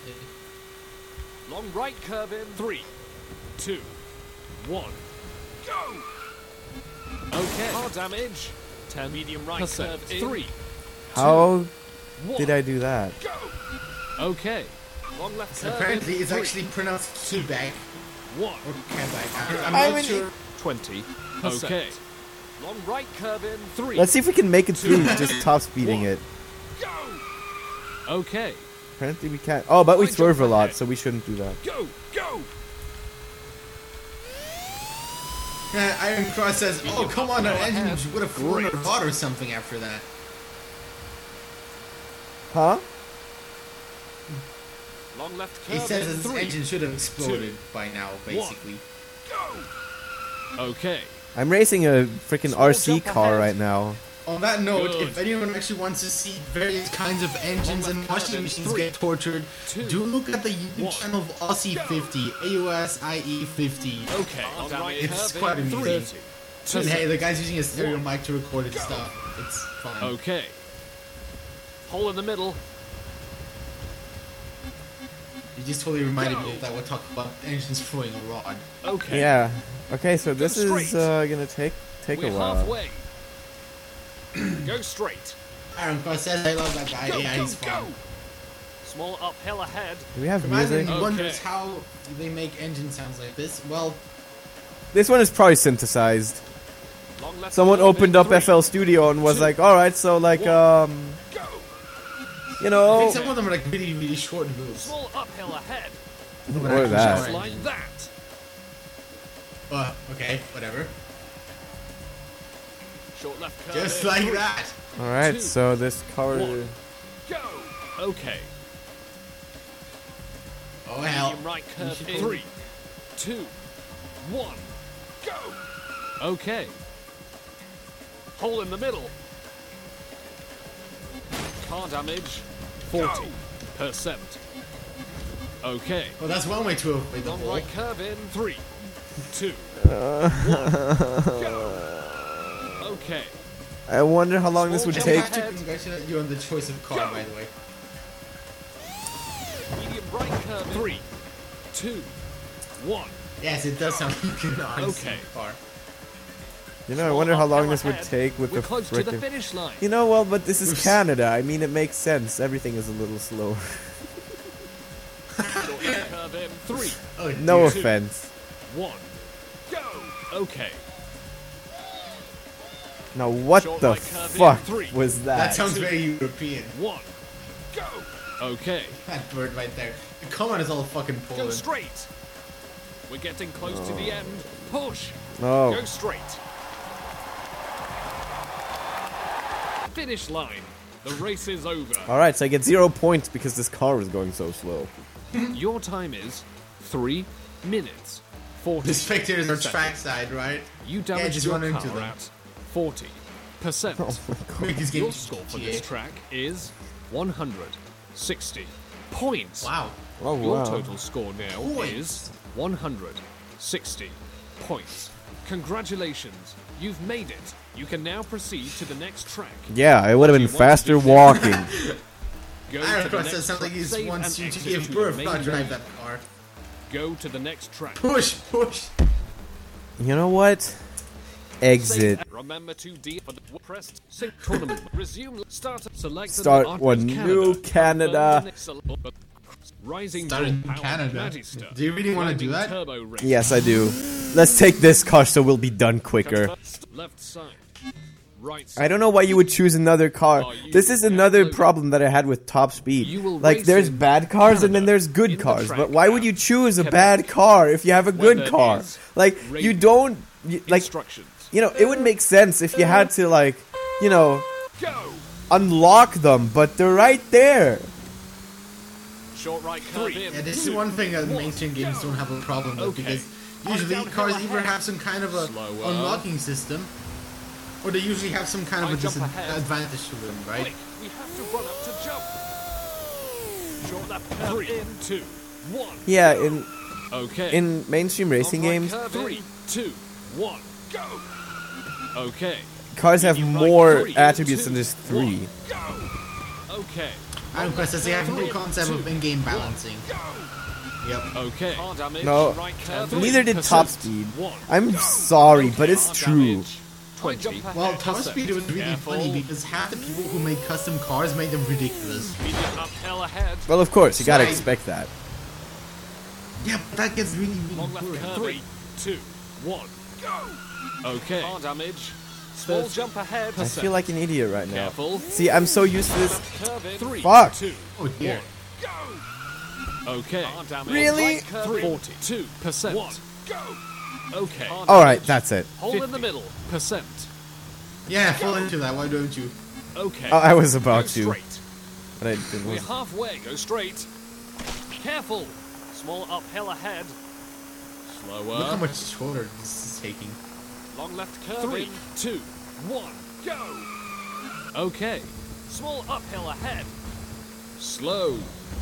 Long right curve in 3, 2, 1. Go. Okay. Car damage. 10. Medium right curve in 3. How 1. did I do that? Go. Okay. Long left curve Apparently, in it's 3, actually pronounced Quebec 1. or Quebec. I'm I not mean, sure. 20. Okay. Long right curve in 3. Let's see if we can make it through just top speeding one. it. Go. Okay. Apparently we can't. Oh, but we Why jump swerve a lot, ahead? so we shouldn't do that. Go. Go. Iron Cross says, "Oh, come on, our Go ahead. engine would have flown Great. or hot or something after that." Huh? Long left He curve says in his 3. engine should have exploded by now, basically. Go. Okay. I'm racing a freaking Small RC jump car ahead. right now. On that note, Good. if anyone actually wants to see various kinds of engines and washing machines get tortured, two, do look at the YouTube one. channel of Aussie50, AUSIE50. Okay. On right It's curve quite in amusing. 3. And hey, the guy's using a stereo mic to record his stuff. It's fine. Okay. Hole in the middle. You just totally reminded me of that we're talking about engines throwing a rod. Okay. Yeah. Okay, so this is straight. gonna take We're a while. halfway. Go straight. Iron Cross says, "I love that guy. Go, Yeah, go, he's fun." go. Small uphill ahead. Do we have Imagine music? he Okay. wonders how they make engine sounds like this. Well, This one is probably synthesized. Long left Someone curve opened in up 3, FL Studio and was 2, like, "All right, so like Go. you I know, think some of them are like really, really short moves. Small uphill ahead. or that." Just like that. Okay, whatever. Short left curve Just in like 3, All that. right, 2, so this car. 1. Go. Okay. Oh hell. Medium right curve in 3, 2, 1. Go. Okay. Hole in the middle. Car damage 40%. Okay. Well, that's one way to avoid the Long hole. right curve in 3, 2, 1. Go. Okay. I wonder how long this would Small I take. have to congratulate you on the choice of car, by the way. Medium right curve 3, 2, 1. Yes, it does sound like an RC Okay. car. You know, I wonder how long this would Ahead. take with We're the close to the freaking. finish line. You know, well, but this is Canada. I mean, it makes sense. Everything is a little slower. Short left curve in 3, Oh, No dear. offense. 1. Go. Okay. Now, what Short the right curve in fuck 3. was that? That sounds very European. 1. Go. Okay. That bird right there. The comment is all fucking Go Poland. straight. We're getting close to the end. Push. No. Go straight. finish line. The race is over. Alright, so I get 0 points because this car was going so slow. Your time is 3 minutes 40 The spectators are seconds. trackside, right? You Yeah, damaged just your run into car them. at 40%. Make this game Your score for this GTA. track is 160 points. Wow. Oh, Your wow. total score now Points. is 160 points. Congratulations, you've made it. You can now proceed to the next track. Yeah, I would have been You want faster to do- walking. Go to Iron the Cross next says something track. he Save wants and you to exit give the birth, main not drive menu. that car. Go to the next track. Push, push. You know what? Exit. Save- Remember to for the pressed sync tournament. Resume. Start. Select Start the one new Canada. Rising Start in Bull Power Canada. Magister. Do you really want to do that? Turbo race. Yes, I do. Let's take this car so we'll be done quicker. Left side. Right I side. don't know why you would choose another car. This is another problem that I had with Top Speed. You will Like, race there's in bad cars and then Canada there's in good the cars. track But why would now. you choose a Quebec. bad car if you have a good Weather car? is Like, you raining. don't... Like, Instructions. you know, it would make sense if you had to, like, you know, Go. unlock them. But they're right there. Short right curve in. Yeah, this is one thing that mainstream games don't have a problem with, Okay. because usually cars either have some kind of a Slower. unlocking system, or they usually have some kind of I a jump ahead. disadvantage to them, right? Quick, we have to run up to jump. Short left curve in. 2, 1. Yeah, Okay. in mainstream racing Long right games, curve 3, 2, 1. Go. Okay. cars have Medium right, more 3, attributes 2, than just 1. 3. Go. Okay. Iron Quest says they have no 3, concept 2, of in-game balancing. Go. Yep. Okay. Car damage, No, right curve, neither did 3%. Top Speed. 1. I'm sorry, but it's Car true. damage, 20. Well, Top Speed was really Careful. funny because half the people who made custom cars made them ridiculous. Medium uphill ahead. Well, of course, you gotta Slide. expect that. Yeah, but that gets really, Long really left curve. boring. 3, 2, 1. Go. Okay. Car damage. Small jump ahead. I feel like an idiot right now. Careful. See, I'm so used to this. Left curve in. 3, Fuck. 2, Oh dear. Go. Okay. Car damage. Really? Right curve 42%. 1. Go. Okay. Car Alright, damage. that's it. Hole in the middle. Percent. Yeah, fall into that. Why don't you? Okay. I was about Go to, straight. but I didn't. We're halfway. Go straight. Careful. Small uphill ahead. Slower. Look how much shorter this is taking. Long left curve. 3, 2, 1. Go. Okay. Small uphill ahead. Slow.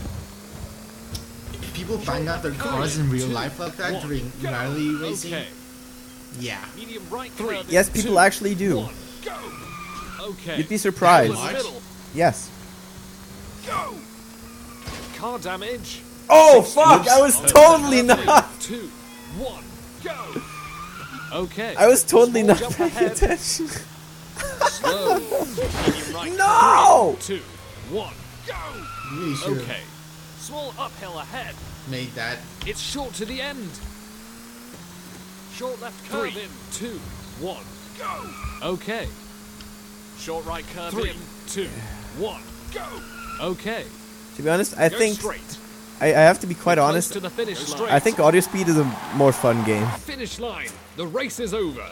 If people bang out their cars in real life like that One. during Go. rally racing, Okay. yeah. Medium right 3. curve. Yes, people 2, actually do. 1. Go. Okay. You'd be surprised. Hole in the middle. Yes. Go. Car damage. Oh fuck! I was totally not. 2, 1. Go. Okay. I was totally Small not jump paying ahead. attention. Slow. Medium right. No! 3, 2, 1. Go. Really should have Okay. Small uphill ahead. made that. It's short to the end. Short left curve in. 2, 1. Go. Okay. Short right curve 3, in. 2, 1. Go. Okay. To be honest, I Go think straight. I have to be quite Close honest. to the finish Go line. straight. I think Audio Speed is a more fun game. Finish line. The race is over.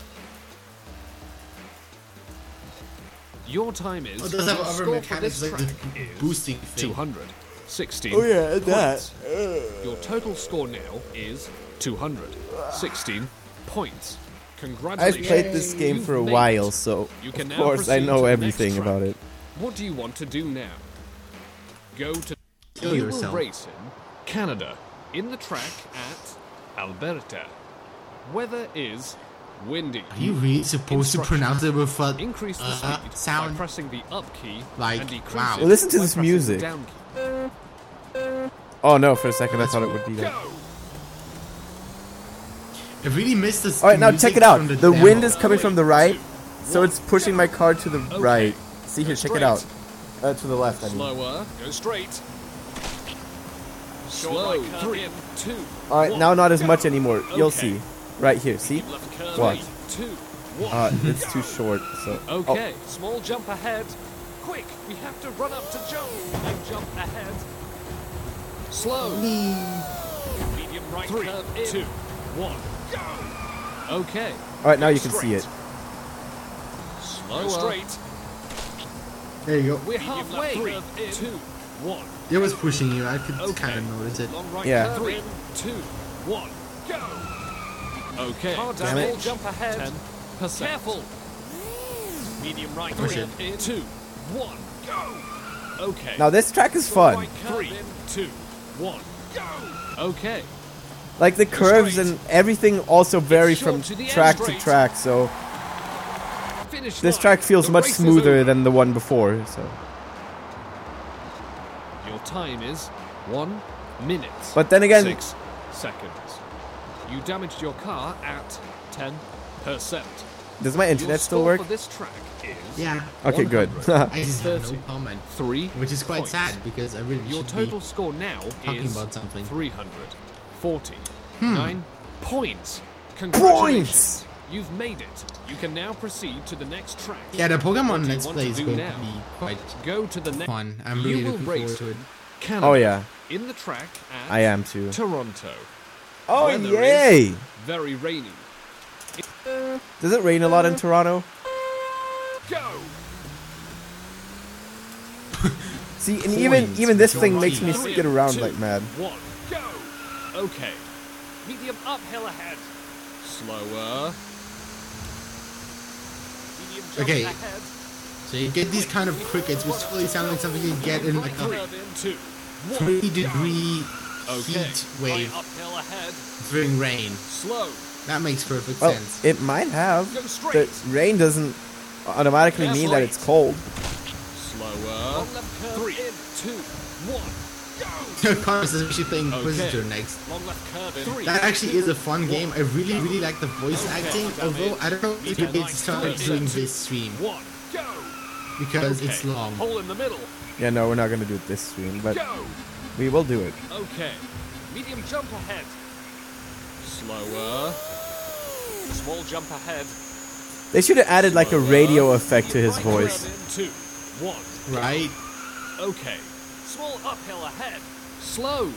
Your time is. Oh, it does have your other score for mechanics this like the track is boosting thing. 216. Oh yeah, that. points. Your total score now is 216 points. I've Congratulations. played this game You've for a made while, it. so You can of now course I proceed know to the everything next about track. it. What do you want to do now? Go to. Kill You yourself. will race in Canada in the track at Alberta. Weather is windy. Are you really supposed to pronounce it with a Increase the speed by sound? pressing the up key Like, and decrease wow. it Well, listen to by this pressing the music. down key. Oh no, for a second I thought it would be that. Go! I really missed this. Alright, now check it out. The demo. wind is coming from the right, so it's pushing my car to the right. See here, check it out. To the left, I mean. Slower. Go straight. Slow. 3, 2. Alright, now not as much anymore. You'll Okay. see. Right here, see? Left curve. What? 3, 2, 1. It's too short, so... Okay. Small jump ahead. Quick. We have to run up to jump. And jump ahead. Slow. Medium right 3, curve in. 2, 1. Go. Okay. Alright, now you can see it. Slower. Straight. There you go. We're halfway. 3, 2, 1. It was pushing you. I could Okay. kind of notice it. Long right Yeah. curve in. 2, 1, go. Okay. Hard Damn down, it. jump ahead. 10%. Careful. Medium right Push curve it. in. 2, 1, go. Okay. Now this track is Long fun. right curve in. 2, 1, go. Okay. Like the curves straight. and everything also vary short from to the end track to straight. track, so Finish this line. track feels The much race is smoother over. than the one before. So, Your time is 1 minute. but then again, 6 seconds. You damaged your car at 10%. does my Your internet still score work? for this track is Yeah. Okay, good. 100. I just have 30. no comment. 3 Which is quite points. sad because I really Your should total be. score now talking is about something. 349 points. Congratulations. You've made it. You can now proceed to the next track. Yeah, the What do Pokemon you Let's want Play to is do going now? to be quite Go to the next. fun. I'm You really will looking race forward to it. Canada. Oh yeah, In the track at I am too. Toronto. Oh Weather is yay! Very rainy. Does it rain a lot in Toronto? Go. See, and Coins even this with thing your makes me teeth. skid around 2, like mad. 1, go. Okay. Medium uphill ahead. Slower. Medium jump Okay. ahead. So you get these kind of crickets, which totally sound like something you get in like a Curve in 2, 1. 3-degree Okay. heat wave High uphill ahead. during rain. Slow. That makes perfect Well, sense. it might have, Go straight. but rain doesn't automatically Left, mean that right. it's cold. Slower. 3, 2, 1. Go. Connor's actually playing Inquisitor Okay. next. Long left curve in 3. That actually is a fun game. I really like the voice acting, although I don't know if it's started during this stream 1. Go. because Okay. it's long. Hole in the middle. Yeah, no, we're not gonna do it this stream, but Go. we will do it. Okay. Medium jump ahead. Slower. Small jump ahead. They should have added like a radio effect to his Right voice. curve in 2, 1. Right? Okay. Small uphill ahead. Slow.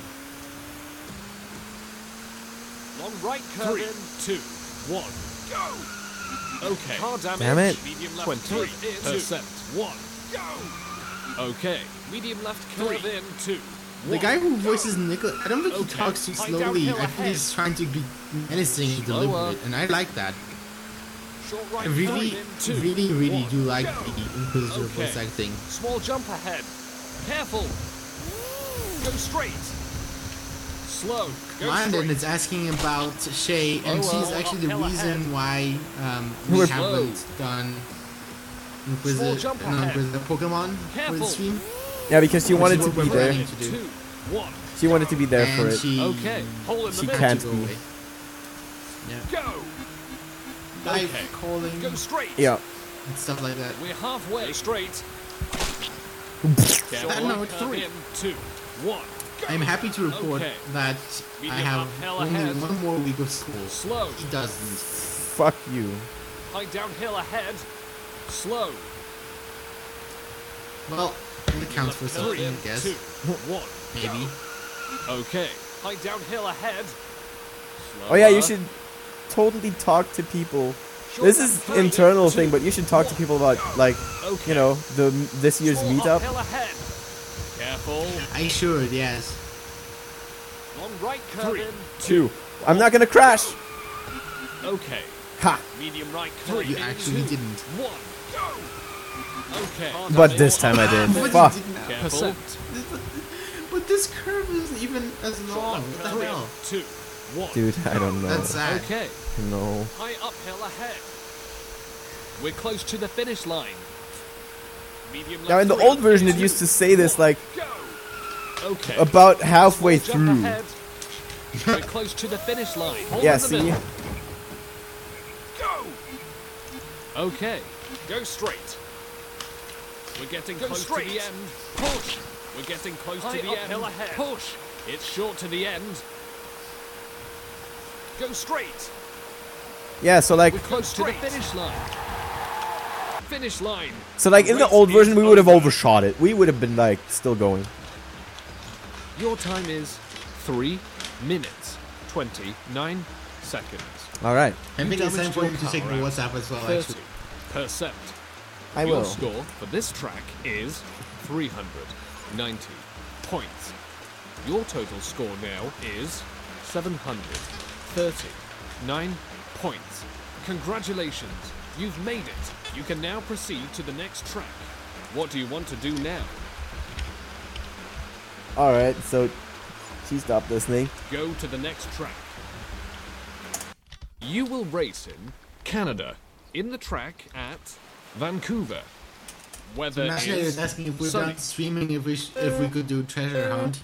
Long right curve in 2, 1. Go. Okay. Car damage. Damn it. Medium left 20%. 1. Go. Okay. Medium left curve in 2. The guy who voices Nicholas, I don't think he Okay. talks too High slowly. downhill I think he's ahead. trying to be menacing and Slower. deliberate, and I like that. Short right I really, curve in 2, really 1. do like Go. the Inquisitor Okay. voice acting. Small jump ahead. Careful. Go straight. Slow. Go Landon straight. is asking about Shay, and Slower. she's actually the Uphill reason ahead. why we We're- haven't done Small jump ahead. Pokemon for Careful. the stream. Yeah, because she wanted is to what be we're there. planning to do. 2, 1. She wanted to be there for And it. she, Okay. Hole in the she middle. can't to go be. away. Yeah. Go. Dive, Okay. calling, Go straight. Yeah. and stuff like that. We're halfway. Go straight. That note, Curve 3. in 2, 1. Go. I'm happy to report Okay. that I Medium have uphill only ahead. one more week of school. Slow. He doesn't. Fuck you. High downhill ahead. Slow. Well, it counts for Left curve something, in I guess. 2, 1. Maybe. Okay. High downhill ahead. Oh yeah, you Slower. should totally talk to people. Short This left is three, internal 2, thing, but you should talk to people about like, Okay. you know, this year's Small meetup. uphill ahead. Careful. I should, yes. Long right curve 3, in 2. I'm not gonna crash. Okay. Ha! Medium right curve You in actually 2, didn't. 1. Go. Okay. But this time I did. But Fuck. you didn't. Careful. But this curve isn't even as long. What the 3, hell? 2, 1. Dude, I don't know. That's sad. Okay. No. High uphill ahead. We're close to the finish line. Medium Now in the left old 3, version, it 2, used to say this like Go. Okay. about halfway Small jump through. ahead. We're close to the finish line. Hold Yeah, in the see? middle. Go. Okay. Go straight. We're getting close to the end. Push. We're getting close to the end. Ahead. Push. It's short to the end. Go straight. Yeah, so like, We're close to the finish line. Finish line. in the old version, we would have overshot it. We would have been like still going. Your time is 3 minutes 29 seconds. All right. I think it's time damaged for your you to check the car WhatsApp as well, actually. 30%. I Your will. score for this track is 390 points. Your total score now is 739 points. Congratulations, you've made it. You can now proceed to the next track. What do you want to do now? Alright, so she stopped listening. Go to the next track. You will race in Canada, in the track at Vancouver. Weather Imagine he was is asking if we're sunny. done streaming, if we could do treasure hunt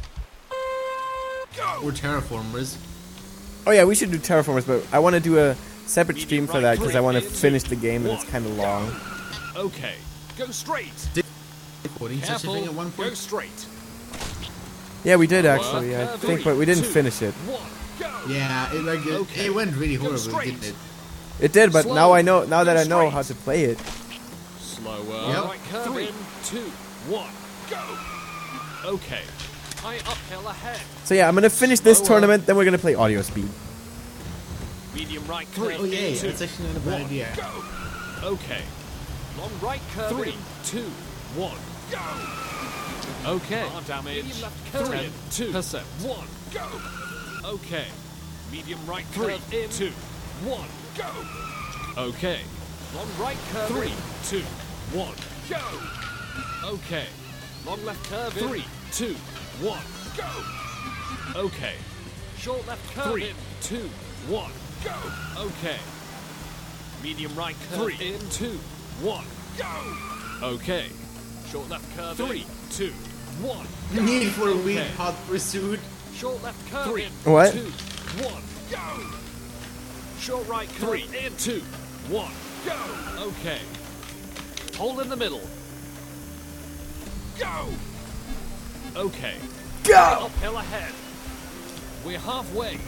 or terraformers. Oh yeah, we should do Terraformers, but I want to do a separate stream for that because I want to finish the game and it's kind of long. Okay, go straight. Recording such a Careful, thing at one go point. straight. Yeah, we did actually, I think, but we didn't finish it. 1, go. Yeah, Okay. it went really Go horrible, straight. didn't it? It did, but Slow. now that I know Go how to play it. Slower. Yep. Right curve 3, in. 2, 1, go. Okay. High uphill ahead. So yeah, I'm gonna finish this Slower. tournament, then we're gonna play audio speed. Medium right curve Oh yeah, in. 2, that's actually not a bad idea. go. Okay. Long right curve 3, in. 2, 1, go. Okay. Bar damage. Medium left curve in. 2%. 1, go. Okay. Medium right curve in. 2, 1, go. Okay. Long right curve 3, in. 2, 1, go. Okay. Long left curve in. 3, 2, 1, go. Okay. Short left curve 3, in. 2, 1, go. Okay. Medium right curve in. 2, 1, go. Okay. Short left curve 3, 2, 1. Need for a weak Okay. hot pursuit. Short left curve in. What? 2, 1, go. Short right curve in. 2, 1, go. Okay. Hole in the middle. Go. Okay. Go! Uphill ahead. We're halfway.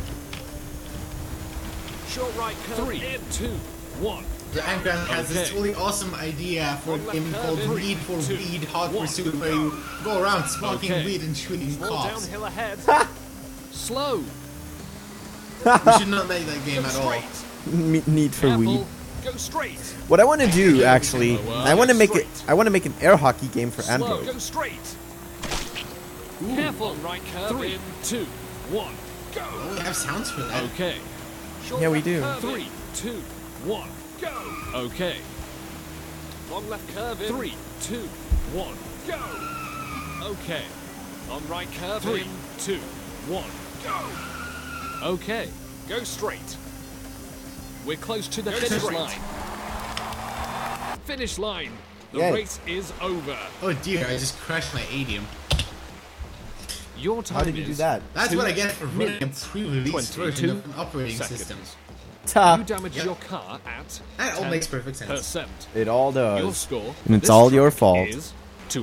Short right curve 3, in. 2, 1. The Ancram has this Okay. really awesome idea for a One game left called curve in. Need for 2, Weed Hot 1, Pursuit, where you go around smoking Okay. weed and shooting Small cops. downhill ahead. Slow. We should not make that game Go at all. straight. Need for Careful. weed. Go straight. What I want to do actually, Slower. I want to make it. Straight. I want to make an air hockey game for Slow. Android. Go straight. Careful. Right curve 3, in. 2, 1. Go. Oh, we have sounds for that. Okay. Short Yeah, we left do. curve 3, 2, 1. Go. Okay. Long left curve in. 3, 2, 1. Go. Okay. Long right curve 3, in. 2, 1. Go. Okay. Go straight. We're close to the finish straight. line. Finish line. The Yay. race is over. Oh dear, I just crashed my Adium. Your time How did you do is that? That's 2 what I get for running a minutes, pre-release 22 version of an operating seconds. system. Ta. You damaged Yep. your car at That all makes perfect sense. 10%. It all Your does. score And it's this all your track fault. is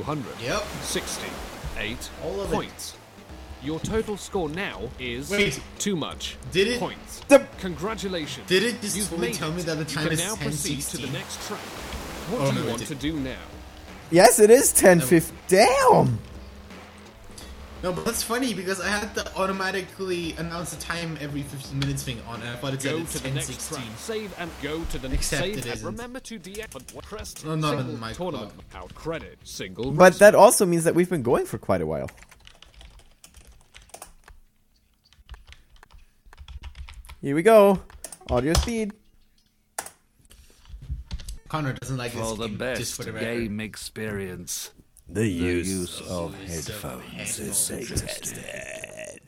268 All of it. points. Your total score now is Wait. too much Did it- points. The- Congratulations. Did it just You've fully made tell me it. that the time you is can now proceed to the 10:16? next track. What Oh, do no, you it want to didn't. do now? Yes, it is 10:50. Damn. No, but that's funny because I had the automatically announce the time every 15 minutes thing on, and I thought it said Go it's to the next 10:16. track. Save and go to the next Except save it and isn't. remember to deactivate crest No, not single in my tournament. Out credit single. But race. that also means that we've been going for quite a while. Here we go. Audio speed. Connor doesn't like this For the game, just best for the record. game experience, The the use of headphones is headphones. suggested.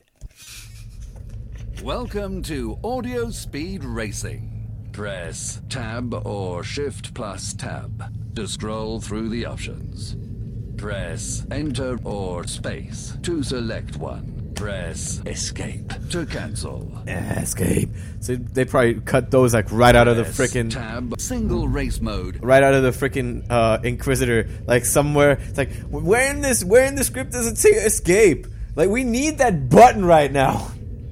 Welcome to Audio Speed Racing. Press Tab or Shift plus Tab to scroll through the options. Press Enter or Space to select one. Press Escape to cancel. Escape. So they probably cut those like right out of the Press frickin' Tab Single Race Mode. right out of the frickin' Inquisitor. Like somewhere, it's like where in the script does it say escape? Like we need that button right now.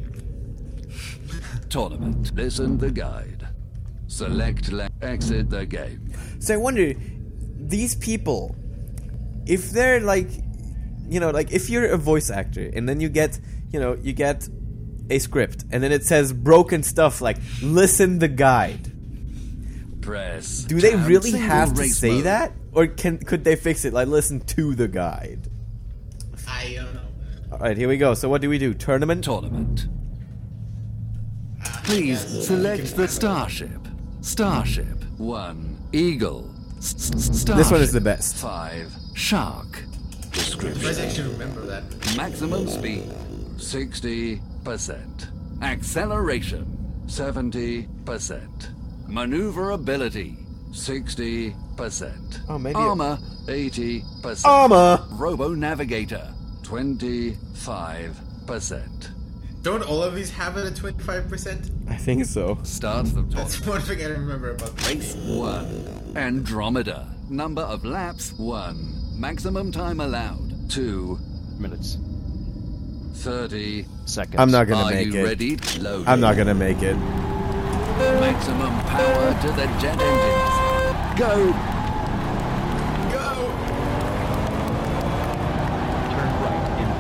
Tournament. Listen the guide. Select exit the game. So I wonder, these people, if they're like, you know, like if you're a voice actor and then you get a script and then it says broken stuff like listen the guide. Press. Do they tab, really single have to race say mode. that? Or could they fix it? Like, listen to the guide. I don't know. Alright, here we go. So what do we do? Tournament? Tournament. Please Yes, select you can the find starship. Starship 1. Eagle. Starship This one is the best. 5. Shark. Let's Description. actually remember that. Maximum speed 60%. Acceleration 70%. Maneuverability 60%. Oh, maybe Armor 80%. Armor! Robo Navigator 25%. Don't all of these have it at 25%? I think so. Start the That's one thing I remember about the Race 1. Andromeda. Number of laps 1. Maximum time allowed 2 Minutes. 30 Seconds. I'm not gonna Are make you it. ready? Load. I'm not gonna make it. Maximum power to the jet engines. Go. Go! Turn right in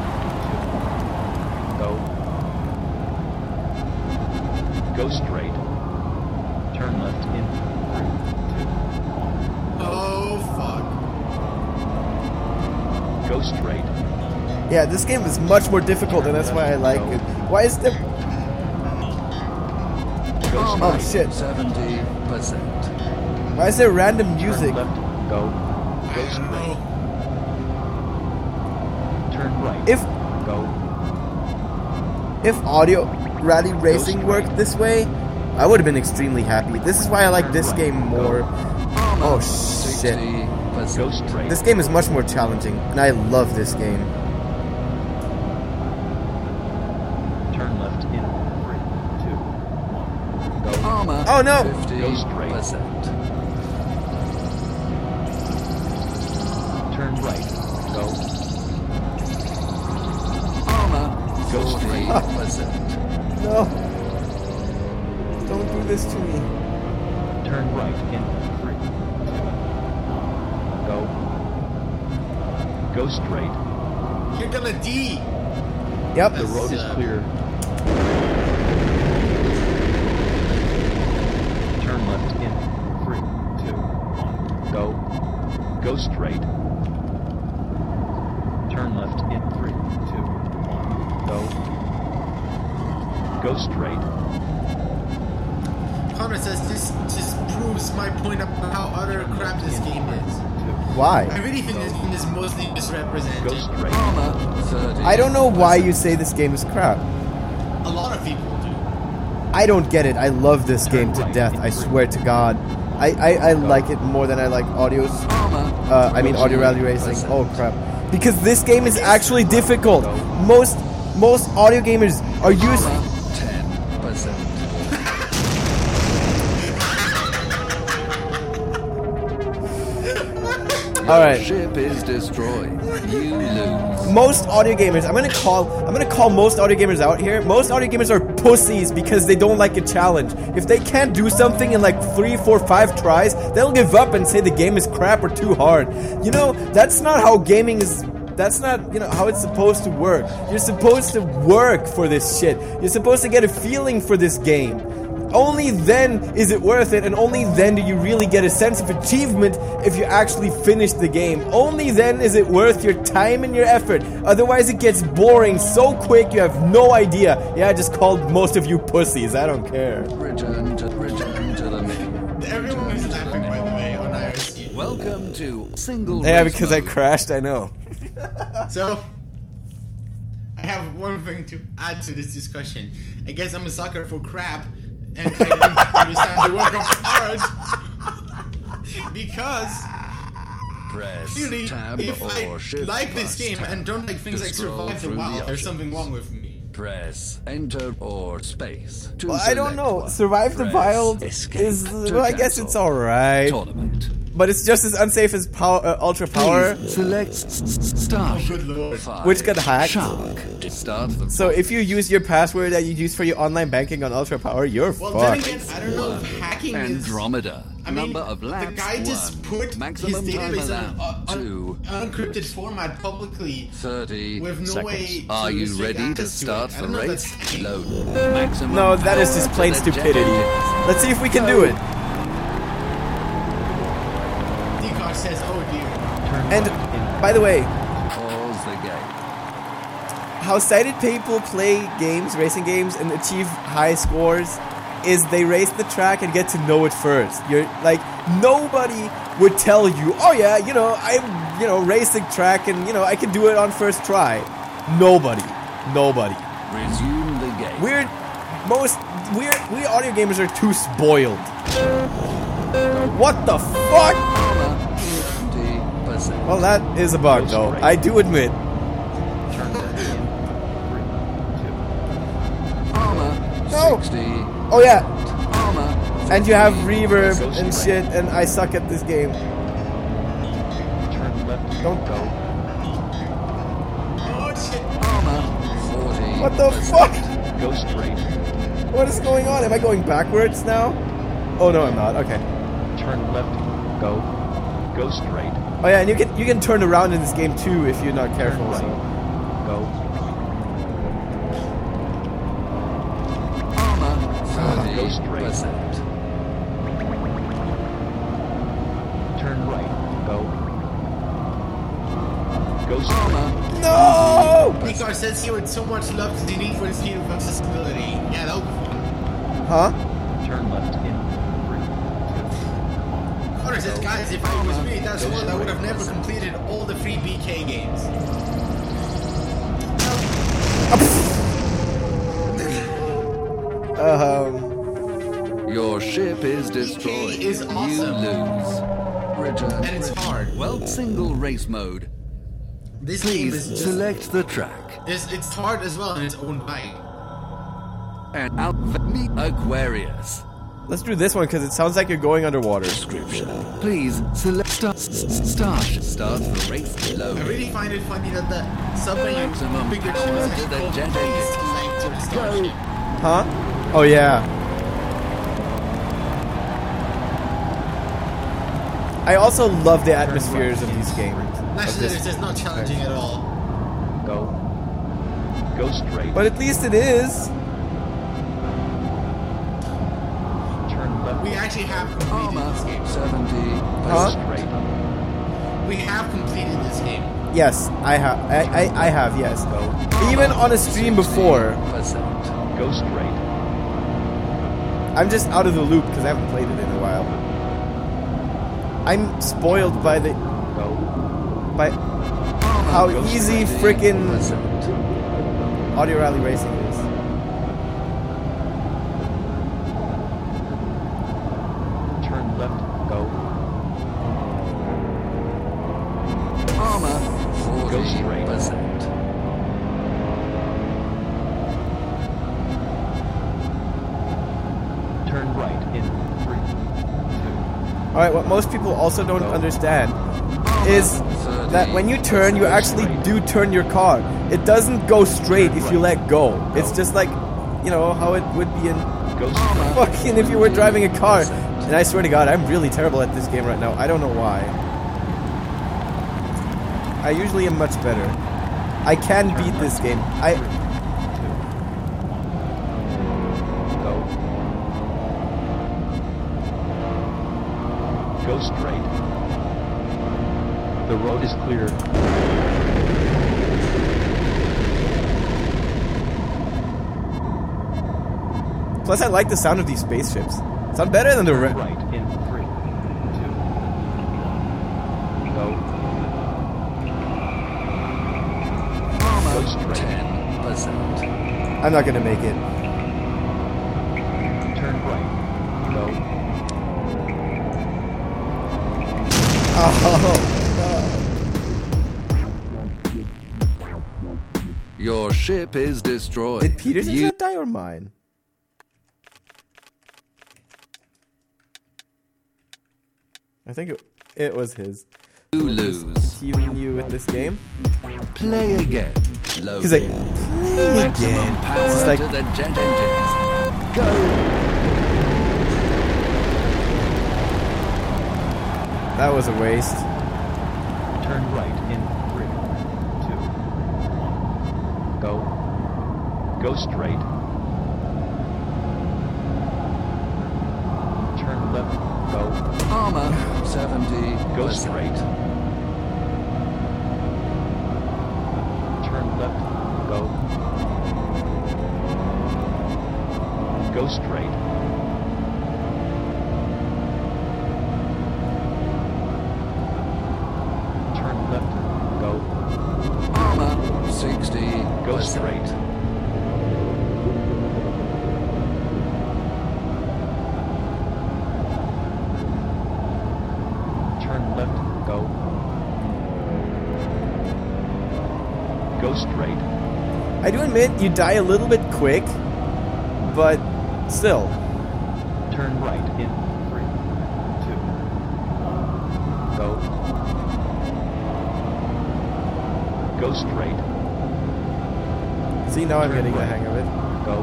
3, 2, 1. Go. Go straight. Turn left in 3, 2, 1. Oh, fuck. Go straight. Yeah, this game is much more difficult, and that's why I like it. Why is the... Oh, shit. 70%. Why is there random music? Turn left. Go. Go I don't straight. know. Turn right. If Go. audio rally racing worked this way, I would have been extremely happy. This is why I like this game more. Oh, shit. 60%. Go straight. This game is much more challenging, and I love this game. Turn left in 3, 2, 1. Go. Armor. Oh, no. 50%. Turn right. Go. Armor. Go straight. 40%. No. Don't do this to me. Turn right in 3, 2, 1. Go. Go straight. You're gonna D! Yep. The road is clear. Turn left in 3, 2, 1. Go. Go straight. Turn left in 3, 2, 1. Go. Go straight. Connor says this proves my point about how utter crap this game is. Why? I really think this game is mostly Go misrepresented. straight. Armor. 30%. I don't know why you say this game is crap. A lot of people do. I don't get it. I love this game to death. I swear to God. I like it more than I like audios. Armor. I mean audio rally racing. Oh crap! Because this game is actually difficult. Most audio gamers are used. Armor. 10%. All right. Ship is destroyed. You lose. Most audio gamers. I'm gonna call most audio gamers out here. Most audio gamers are pussies because they don't like a challenge. If they can't do something in like 3, 4, 5 tries, they'll give up and say the game is crap or too hard. You know, that's not how gaming is. That's not, how it's supposed to work. You're supposed to work for this shit. You're supposed to get a feeling for this game. Only then is it worth it, and only then do you really get a sense of achievement if you actually finish the game. Only then is it worth your time and your effort. Otherwise it gets boring so quick you have no idea. Yeah, I just called most of you pussies. I don't care. Return to the menu. Everyone is laughing, by the way, on IRC. Welcome to single. Yeah, race because I mode. crashed, I know. So, I have one thing to add to this discussion. I guess I'm a sucker for crap, and I don't understand the work of art. Because, Press clearly, tab if or I shift like this plus game tab and don't like things to like scroll Survive the through Wild, there's options. something wrong with me. Press enter or space. To Well, I don't select know. one. Survive the Press Wild escape is. to Well, I guess cancel. it's alright. Tournament. But it's just as unsafe as Ultra Power. Please select Starship. Good lord. 5. Which got hacked. Shark. Start the So if you use your password that you use for your online banking on Ultra Power, you're Well, then fucked. again, I don't know if hacking is... Andromeda. I mean, Number of laps. the guy just 1. put Maximum his time database allowed. 2. on unencrypted format publicly 30 with no seconds. way to Are you restrict ready to access to start it. I the don't know if race? that's hacking. Load. Maximum No, that is power just to plain the jet stupidity. engines. Let's see if we can do it. says, "Oh dear." Turn And left in by the way, Pause the game. how sighted people play games, racing games, and achieve high scores is they race the track and get to know it first. You're like, nobody would tell you, oh yeah, I'm, racing track and, I can do it on first try. Nobody. Resume the game. We audio gamers are too spoiled. What the fuck? 20%. Well, that is a bug, though. I do admit. turn left in 3, 2. Armor. No. 60. Oh yeah, Armor. and you have reverb and shit, and I suck at this game. Turn left. Don't go. Oh shit. Armor. 40. What the fuck? Go straight. What is going on? Am I going backwards now? Oh no, I'm not. Okay. Turn left. Go. Go straight. Oh yeah, and you can turn around in this game too if you're not Turn careful. right. So. Go. Armor. Go straight. 30%. Turn right. Go. Go straight. Armor. No! Picard says he would so much love to delete for the speed of accessibility. Yeah, that would be fun. Huh? Turn left in 3, Connor says, guys, if I was me, that's one I would have never completed all the free BK games. Your ship is destroyed. is awesome. You lose. Return. And it's hard. Well, single race mode. This game Please is just, select the track. it's hard as well in its own right. And out me Aquarius. Let's do this one because it sounds like you're going underwater. Description. Please select start the race below. I really find it funny that the submenu Maximum bigger power choice to is the called jet Please engine. select to the starship. Huh? Oh yeah. I also love the atmospheres of these games. Nash Of this- Letters is not challenging at all. go. Go straight. But at least it is. Turn left. We actually have completed Armor. this game. 70. Huh? Straight. We have completed this game. Yes, I have. I have. Yes. Even on a stream before. 60%. Go straight. I'm just out of the loop because I haven't played it in a while. I'm spoiled by Go. how easy 20%. freaking Audio Rally Racing is. Turn left. Go. Armor. Go straight. 40%. Turn right in 3, 2. Alright, what most people also don't understand is that when you turn, you actually do turn your car. It doesn't go straight if you let go. It's just like, how it would be in Go straight. fucking if you were driving a car. And I swear to God, I'm really terrible at this game right now. I don't know why. I usually am much better. I can beat this game. Go. Go straight. The road is clear. Plus, I like the sound of these spaceships. Sound better than the Turn right in 3, 2, 1. Go. Go straight. 10%. I'm not gonna make it. Turn right. Go. Oh, Your ship is destroyed. did Peter's You chat die or mine? I think it was his. lose. Teaming you with this game. Play again. Load. He's like, play again. Power It's like, to the jet engines. Go. that was a waste. Turn right in 3, 2, 1. Go. Go straight. Turn left. Go. Armor 70. Go straight. Turn left. Go. Go straight. Turn left. Go. Armor 60. Go straight. Turn left. Go. Go straight. I do admit you die a little bit quick, but still. Turn right in 3, 2, 1. Go. Go straight. See, now I'm Turn getting the right. hang of it. Go.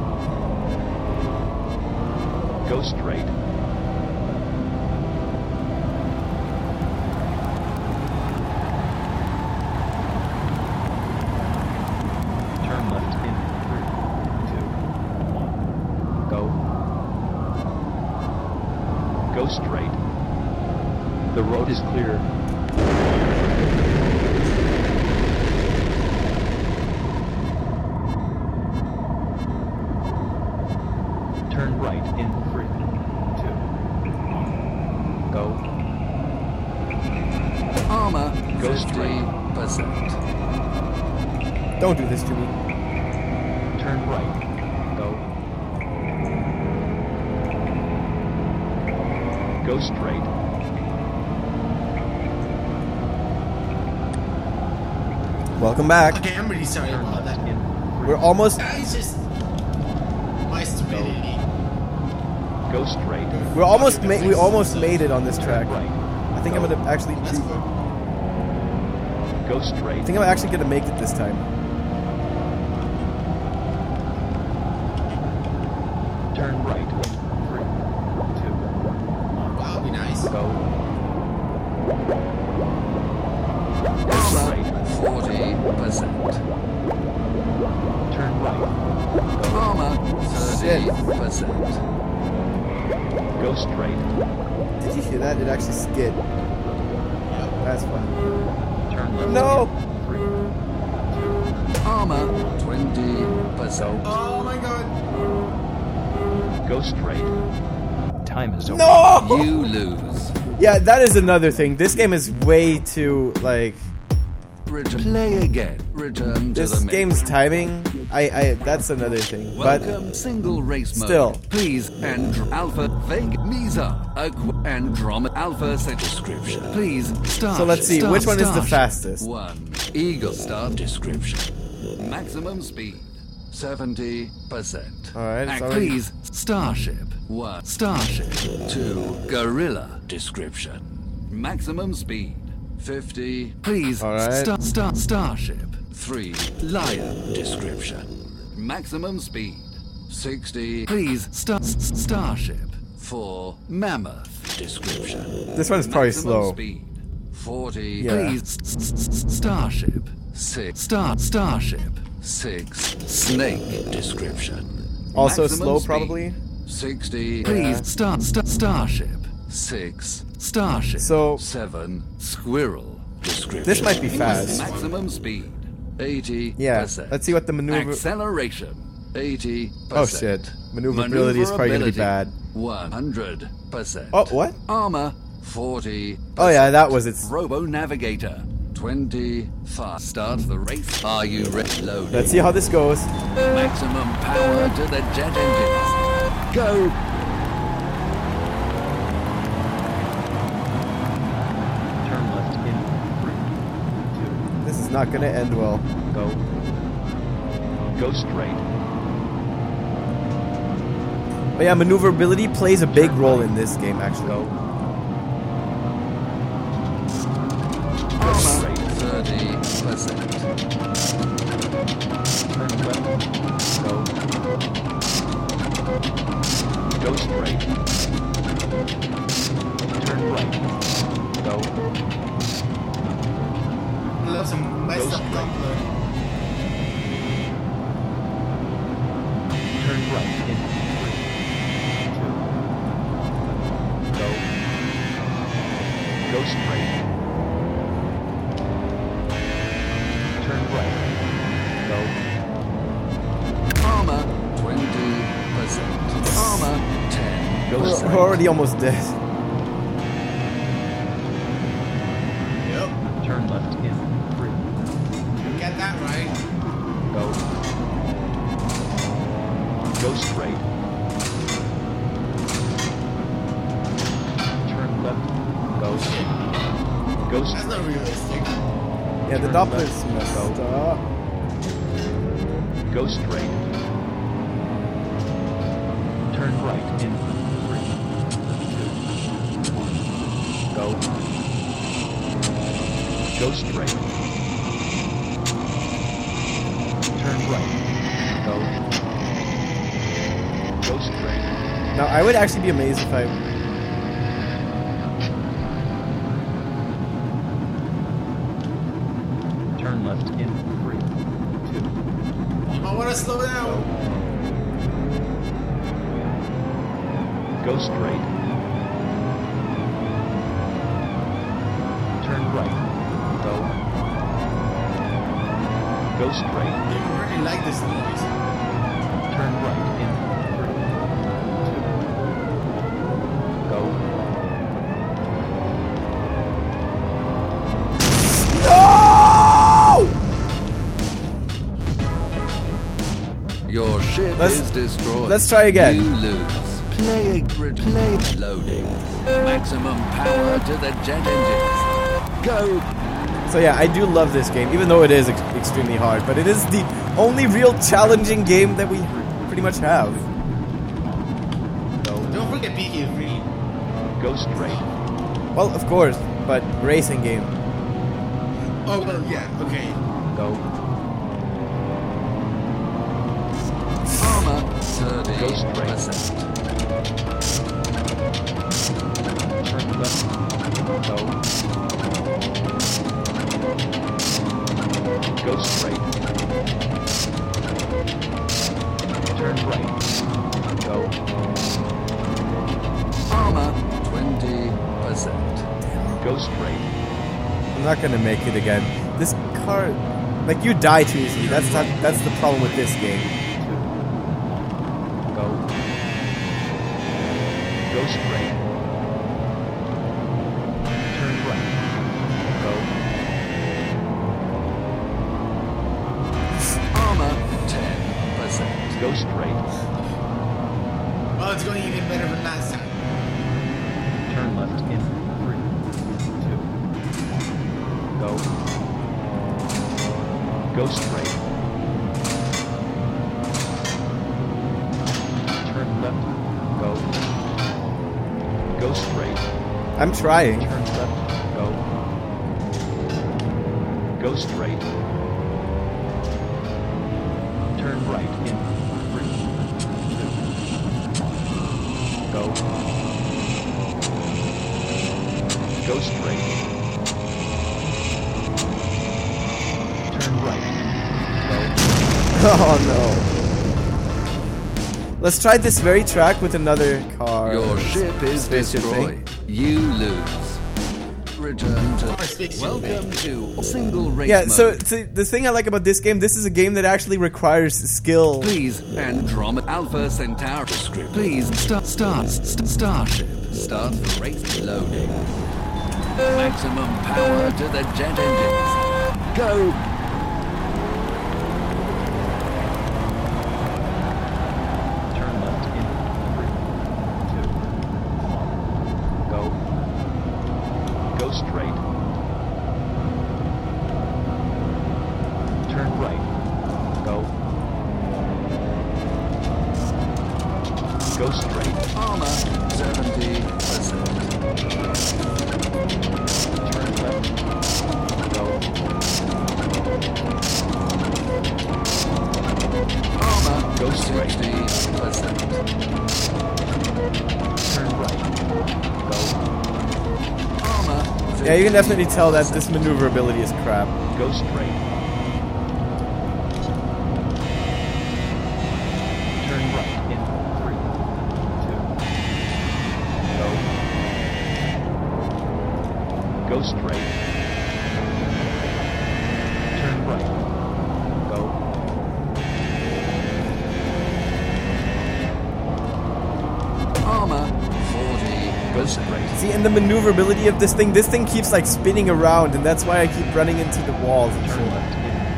Go straight. Turn left in 3, 2, 1. Go. Go straight. The road is clear. Turn right in 3, 2, 1. Go. Armor Go 50%. Don't do this to me. Turn right. Go. Go straight. Welcome back. Okay, I'm really sorry Turn about left that. in 3. We're almost It's just my stupidity. Go straight. we almost made it on this track. Right. I think I'm gonna actually That's good. Go straight. I think I'm actually gonna make it this time. Turn right in 3, 2, 1. Wow, be nice. Go. Armor Right. 40%. Turn right. Go. Armor 30%. Go straight. Did you hear that? It actually skid. That's fun. Turn left. No! in 3, Armor 20%. Oh my god. Go straight. Time is over. No! You lose. Yeah, that is another thing. This game is way too like Play again. Return to this the main. game's timing. I that's another thing. But Welcome, single race mode. Still. Please, Alpha, Vega, Misa, Andromeda, Alpha, set description. Please, start. So let's see, start, which one is the start. fastest? 1. Eagle start description. Maximum speed, 70%. Alright, it's already- Please, Starship. 1. Starship. 2. Gorilla description. Maximum speed, 50. Please, Alright. Starship. 3. Lion description. Maximum speed, 60. Please, Starship. 4. Mammoth description. This one is probably Maximum slow. speed, 40. Yeah. Please, Starship. 6. Starship. 6. Snake description. Also Maximum slow, speed, probably. 60. Please, Starship. 6. Starship. So- 7. Squirrel description. This might be fast. Maximum speed, 80%. Yeah, let's see what the maneuver- Acceleration, 80%. Oh shit. Maneuverability is probably gonna be bad. 100%. Oh, what? Armor, 40. Oh yeah, that was its. Robo Navigator, 25. Start the race. Are you ready? Loading. Let's see how this goes. Maximum power to the jet engines. Go. Turn left in 3, This is not gonna end well. 2. Go. Go straight. But yeah, maneuverability plays a big role in this game, actually. Go. Armor, Straight. 30%. Turn left. Go. Go straight. Turn right. Go. I love some messed Go up straight. Doppler. Turn right in 3, 2. Go. We're already almost dead. Yep. Turn left in 3, Get that right. Go. Go straight. turn left, Go. Go That's straight. not realistic. Yeah, the Turn Doppler's left. messed Go. up. Go straight. turn right in 3, 2, 1. Go. Go straight. Turn right, Go. Go straight. Now, I would actually be amazed if I... turn left in 3, 2, I want to slow down. Go straight. turn right, Go. Go straight. I really like this noise. turn right in 3, 2, Go. Your ship Let's- is destroyed. let's try again. You lose. Play loading. Maximum power to the jet engines. Go. So yeah, I do love this game, even though it is extremely hard. But it is the only real challenging game that we pretty much have. Go. Don't forget PK free. Go straight. Well, of course, but racing game. Oh well, yeah. Okay. Go. Armor Go straight. 30%. turn left, Go. Go straight. turn right, Go. Armor 20%. Go straight. I'm not gonna make it again. This car, like, you die too easily. That's the problem with this game. 2, 1. Go. Go straight. Turn right, Go. Armor 10%. Go straight. Well, it's going even better than last time. turn left in 3, 2, Go. Go straight. turn left, Go. Go straight. I'm trying. turn left, Go. Go straight. turn right in 3, 2, 1. Go. Go straight. Turn right, Go. Oh no. Let's try this very track with another car. Your ship is Spaceship destroyed. You lose. Return to. Spaceship Welcome to single race Yeah, so mode. the thing I like about this game, this is a game that actually requires skill. Please, Andromeda Alpha Centauri script. Please starship. Start the race loading. Maximum power to the jet engines. Go. turn left in 3, 2, 1. Go. Go straight. Turn right, Go. Go straight. Armor 70%. turn left, Go. Armor Go straight. 60%. turn right, Go. Armor. Yeah, you can definitely tell that this maneuverability is crap. Go straight. turn right in 3, 2. Go. Go straight. Turn right, Go. Armor See, and the maneuverability of this thing keeps like spinning around, and that's why I keep running into the walls and Turn shit. left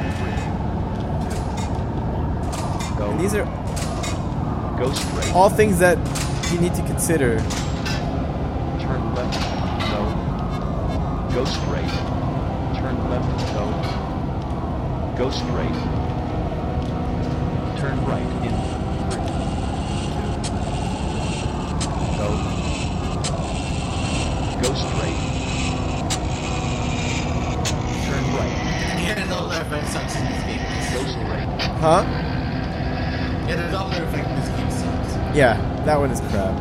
in 3, 2, 1. Go. And these are Go straight. all things that you need to consider. Turn left. Go. Go straight. Turn left. Go. Go straight. Turn right in 3, 2. Go. Go straight. Turn right. Yeah, the Doppler effect sucks in this game. Go straight. Huh? Yeah, the Doppler effect in this game sucks. Yeah, that one is crap.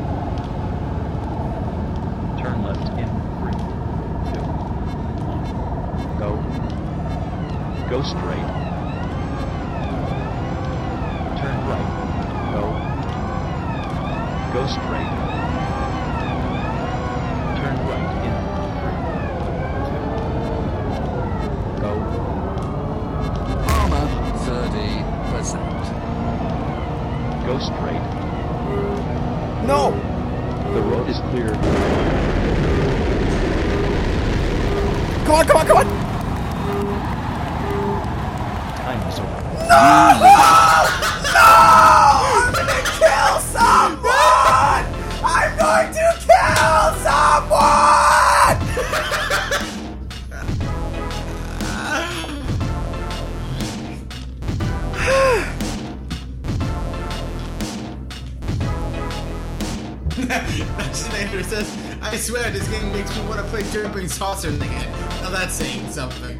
Turn left in 3, 2, 1. Go. Go straight. Turn right. Go. Go straight. Turn right in 3, 2. Go. Armor 30%. Go straight. No! The road is clear. Come on, come on, come on! Time is over. I'm gonna kill someone! I'm going to kill someone! Vaccinator says, I swear this game makes me want to play Jumping Saucer again. Now that's saying something.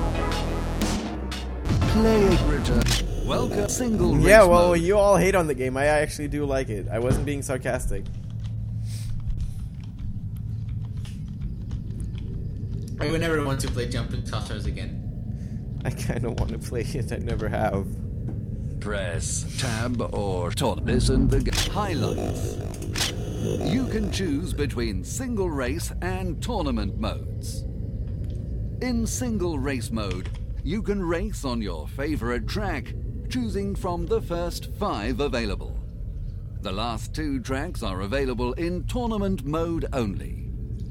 Play Ritter. Welcome single race Yeah, well, mode. you all hate on the game. I actually do like it. I wasn't being sarcastic. I would never want to play Jumping Saucers again. I kind of want to play it. I never have. Press tab or listen the highlights. You can choose between single race and tournament modes. In single race mode, you can race on your favorite track, choosing from the first 5 available. The last 2 tracks are available in tournament mode only.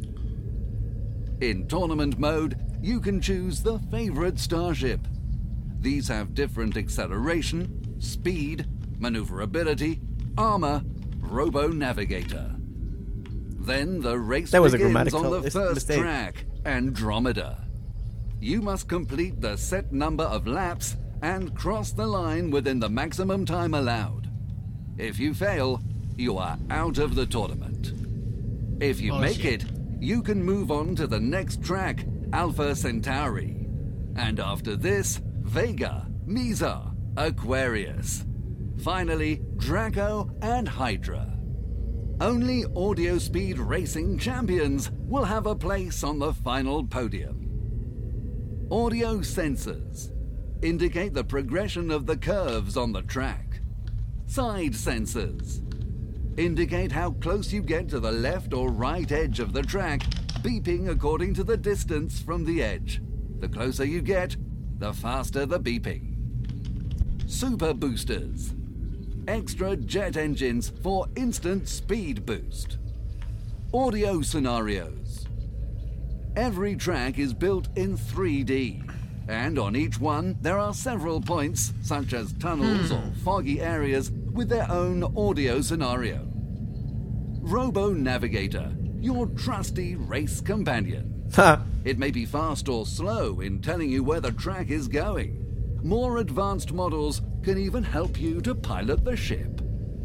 In tournament mode, you can choose the favorite starship. These have different acceleration, speed, maneuverability, armor, robo-navigator. Then the race That was a begins grammatical on the first mistake. track, Andromeda. You must complete the set number of laps and cross the line within the maximum time allowed. If you fail, you are out of the tournament. If you make shit. it, you can move on to the next track, Alpha Centauri. And after this, Vega, Misa, Aquarius. Finally, Draco and Hydra. Only Audio Speed Racing champions will have a place on the final podium. Audio sensors indicate the progression of the curves on the track. Side sensors indicate how close you get to the left or right edge of the track, beeping according to the distance from the edge. The closer you get, the faster the beeping. Super boosters. Extra jet engines for instant speed boost. Audio scenarios. Every track is built in 3D, and on each one there are several points, such as tunnels or foggy areas, with their own audio scenario. Robo Navigator, your trusty race companion. Ha! It may be fast or slow in telling you where the track is going. More advanced models can even help you to pilot the ship.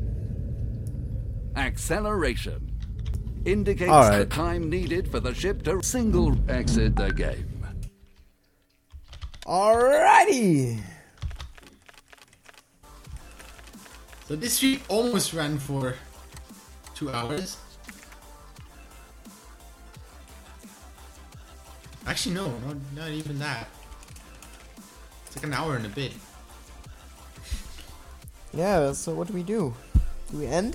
Acceleration indicates All right. the time needed for the ship to single exit the game. Alrighty! So this stream almost ran for 2 hours. Actually, no, not even that. It's like an hour and a bit. Yeah, so what do we do? Do we end?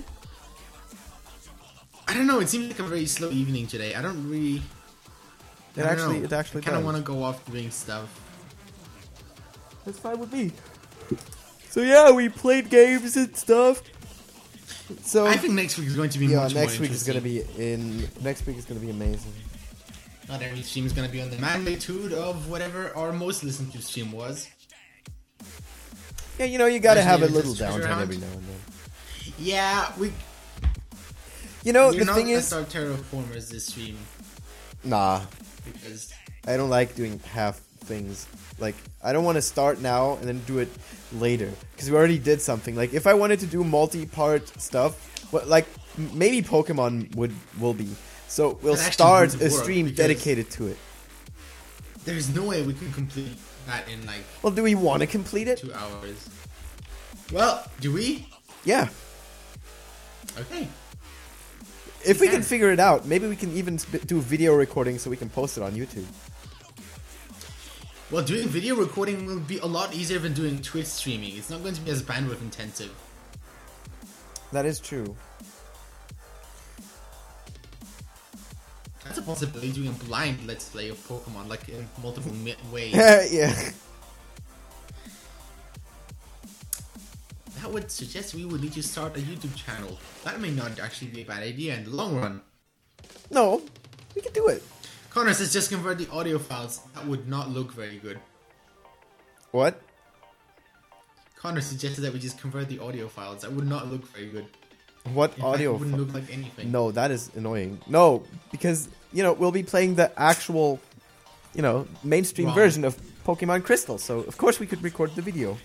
I don't know. It seems like a very slow evening today. I don't really. It I don't actually know. I kind does. of want to go off doing stuff. That's fine with me. So yeah, we played games and stuff. So I think next week is going to be yeah, much next more week is gonna interesting. be next week is gonna be amazing. Not every stream is going to be on the magnitude of whatever our most listened to stream was. Yeah, you gotta have a Especially little if it's a treasure downtime hunt. every now and then. Yeah, We're the the thing is, start terraformers this stream nah, because I don't like doing half things. Like, I don't want to start now and then do it later because we already did something. Like, if I wanted to do multi-part stuff, like maybe Pokemon will be. So we'll That actually start would a work, stream because- dedicated to it. there's no way we can complete that in like Well, do we want to complete it? 2 hours. Well, do we? Yeah. Okay. If we can can. figure it out, maybe we can even do video recording so we can post it on YouTube. Well, doing video recording will be a lot easier than doing Twitch streaming. It's not going to be as bandwidth intensive. That is true. That's a possibility, doing a blind let's play of Pokemon, like in multiple ways. Yeah. That would suggest we would need to start a YouTube channel. That may not actually be a bad idea in the long run. No, we can do it. Connor says just convert the audio files. That would not look very good. What? Connor suggested that we just convert the audio files. That would not look very good. What In fact, audio? it wouldn't look like anything. No, that is annoying. No, because we'll be playing the actual, mainstream Wrong. version of Pokemon Crystal. So of course we could record the video,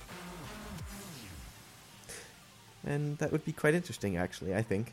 and that would be quite interesting, actually. I think.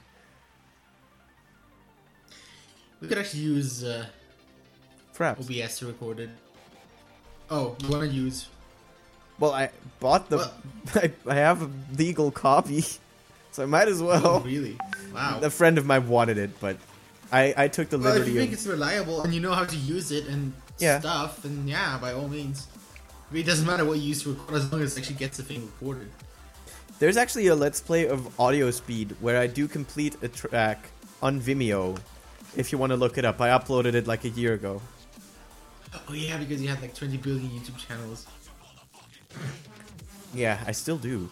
We could actually use Perhaps. OBS to record it. Oh, you want to use... Well, I bought the. Well- I have a legal copy, so I might as Oh, well. really? Wow. A friend of mine wanted it, but I took the Well, if liberty you of. think it's reliable and you know how to use it and Yeah. stuff, then yeah, by all means. It doesn't matter what you use to record as long as it actually gets the thing recorded. There's actually a Let's Play of Audio Speed where I do complete a track on Vimeo. If you want to look it up, I uploaded it like a year ago. Oh yeah, because you have like 20 billion YouTube channels. Yeah, I still do.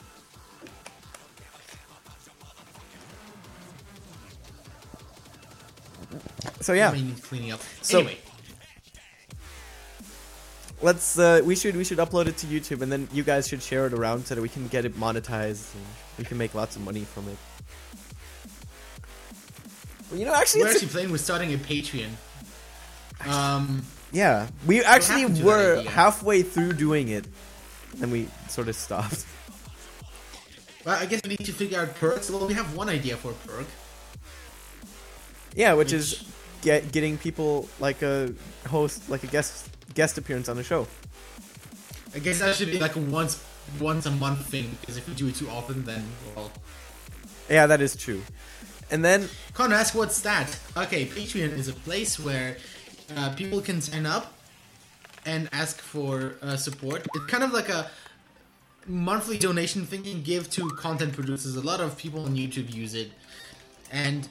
So I yeah, may need cleaning up. So- Anyway, let's we should upload it to YouTube, and then you guys should share it around so that we can get it monetized and we can make lots of money from it. Well, actually, we're it's actually playing with starting a Patreon. yeah, we actually happened to that were idea? halfway through doing it, and we sort of stopped. Well, I guess we need to figure out perks. Well, we have one idea for a perk. Yeah, which is getting people like a host, like a guest appearance on the show. I guess that should be like a once a month thing, because if we do it too often, then, well... Yeah, that is true. And then Connor, ask what's that? Okay, Patreon is a place where people can sign up and ask for support. It's kind of like a monthly donation thing you can give to content producers. A lot of people on YouTube use it. And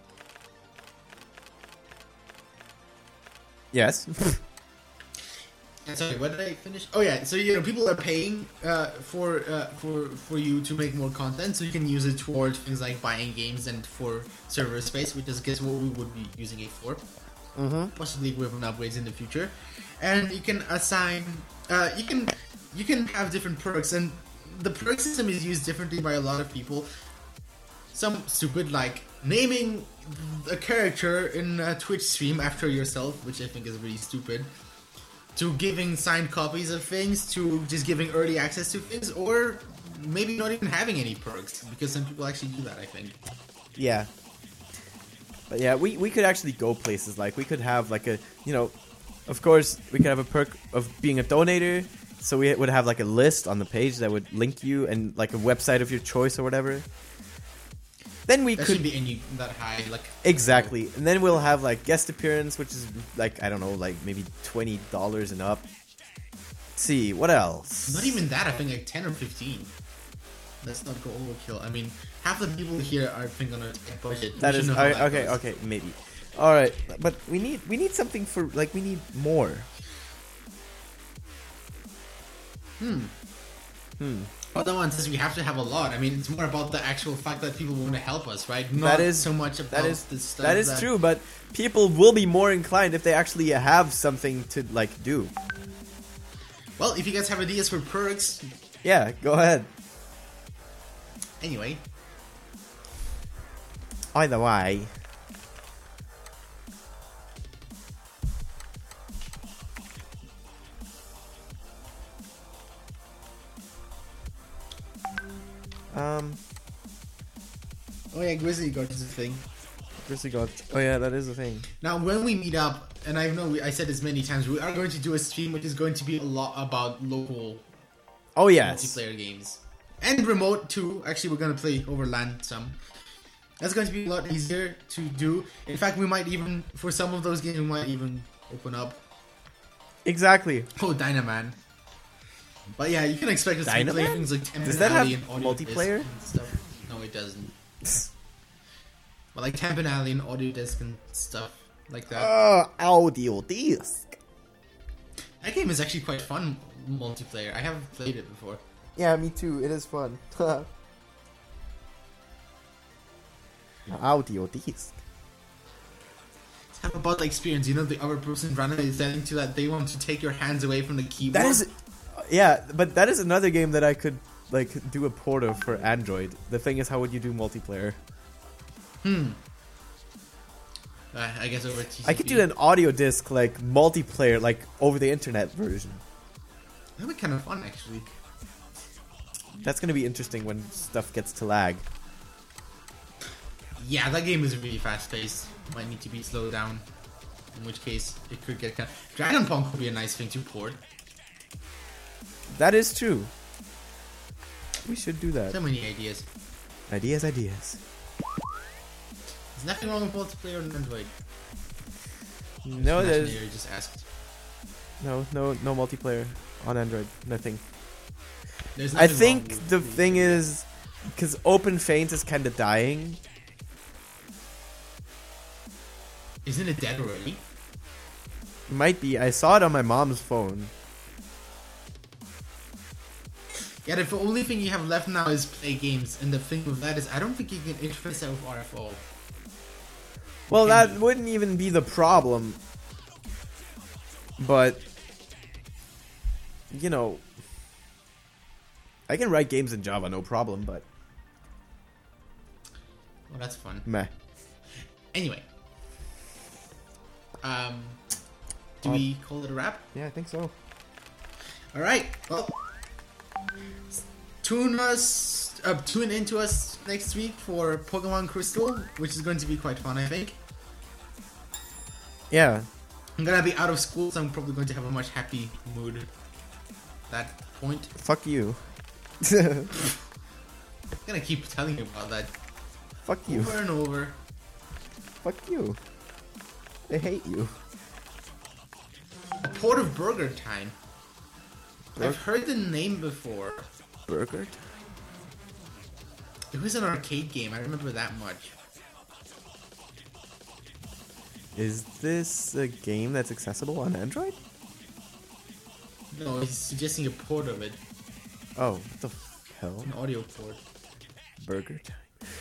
yes, sorry, what did I finish? Oh yeah, so people are paying for you to make more content, so you can use it towards things like buying games and for server space, which is I guess what we would be using it for. Possibly equivalent upgrades in the future, and you can assign, you can have different perks, and the perk system is used differently by a lot of people. Some stupid like naming a character in a Twitch stream after yourself, which I think is really stupid. To giving signed copies of things, to just giving early access to things, or maybe not even having any perks, because some people actually do that, I think. yeah. But yeah, we could actually go places. Like, we could have like a, of course, we could have a perk of being a donator. So we would have like a list on the page that would link you and like a website of your choice or whatever. Then we That could shouldn't be any that high, like... exactly, and then we'll have like guest appearance, which is like, I don't know, like maybe $20 and up. Let's see what else. Not even that, I think like 10 or 15. Let's not go overkill. I mean, half the people here are, I think, on a tight budget. That We is should know how that okay. goes. Okay, maybe. All right, but we need something for like we need more. Other one says we have to have a lot. I mean, it's more about the actual fact that people want to help us, right? Not so much about the stuff that is true, but people will be more inclined if they actually have something to like do. Well, if you guys have ideas for perks, Yeah, go ahead. anyway. Either way. Oh yeah, Grizzly God is a thing. Grizzly God. Oh yeah, that is a thing. Now, when we meet up, and I know I said this many times, we are going to do a stream which is going to be a lot about local Oh yes. multiplayer games. And remote too. Actually, we're going to play over LAN some. That's going to be a lot easier to do. In fact, we might even, for some of those games, we might even open up. Exactly. Oh, Dynaman. But yeah, you can expect us to play Dynaman? things like Temple Does that Alley have and Audio multiplayer? Disc and stuff. No, it doesn't. But like Temple Alley and Audio Disc and stuff like that. Audio disc. That game is actually quite fun multiplayer. I haven't played it before. Yeah, me too. It is fun. Audio disc. It's kind of about the experience. You know, the other person randomly is telling you that they want to take your hands away from the keyboard. That is, yeah, but that is another game that I could like do a port of for Android. The thing is, how would you do multiplayer? I guess over TCP. I could do an audio disc like multiplayer, like over the internet version. That would be kind of fun, actually. That's gonna be interesting when stuff gets to lag. Yeah, that game is really fast paced. Might need to be slowed down. In which case, it could get kind of... Dragon Punk would be a nice thing to port. That is true. We should do that. So many ideas. Ideas. There's nothing wrong with multiplayer on Android. No, there's Imaginary just asked. no multiplayer on Android. Nothing. There's I nothing think wrong with the it. thing is, because Open Faint is kind of dying. Isn't it dead already? Might be. I saw it on my mom's phone. Yeah, the only thing you have left now is play games, and the thing with that is I don't think you can interface that with RFO. Well, Can that you? wouldn't even be the problem. But, you know, I can write games in Java, no problem, but Well, that's fun. meh. Anyway. Do we call it a wrap? Yeah, I think so. Alright, well, tune into us next week for Pokemon Crystal, which is going to be quite fun, I think. Yeah. I'm gonna be out of school, so I'm probably going to have a much happy mood at that point. Fuck you. I'm gonna keep telling you about that Fuck you. over and over. Fuck you. I hate you. A Port of Burger Time. I've heard the name before. Burger? It was an arcade game, I remember that much. Is this a game that's accessible on Android? No, he's suggesting a port of it. Oh, what the hell? An audio port. Burger Time.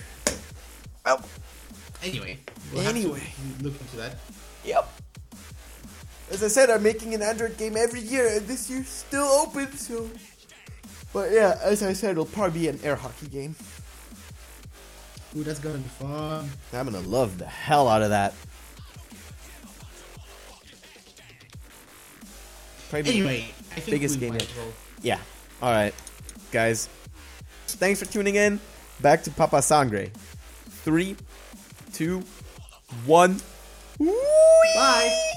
Anyway. We'll have to Anyway. look into that. Yep. As I said, I'm making an Android game every year, and this year's still open, so... But yeah, as I said, it'll probably be an air hockey game. Ooh, that's gonna be fun. I'm gonna love the hell out of that. Probably Anyway, I think biggest we game might yet. as well. Yeah. Alright. Guys. Thanks for tuning in. Back to Papa Sangre. 3, 2, 1. Bye!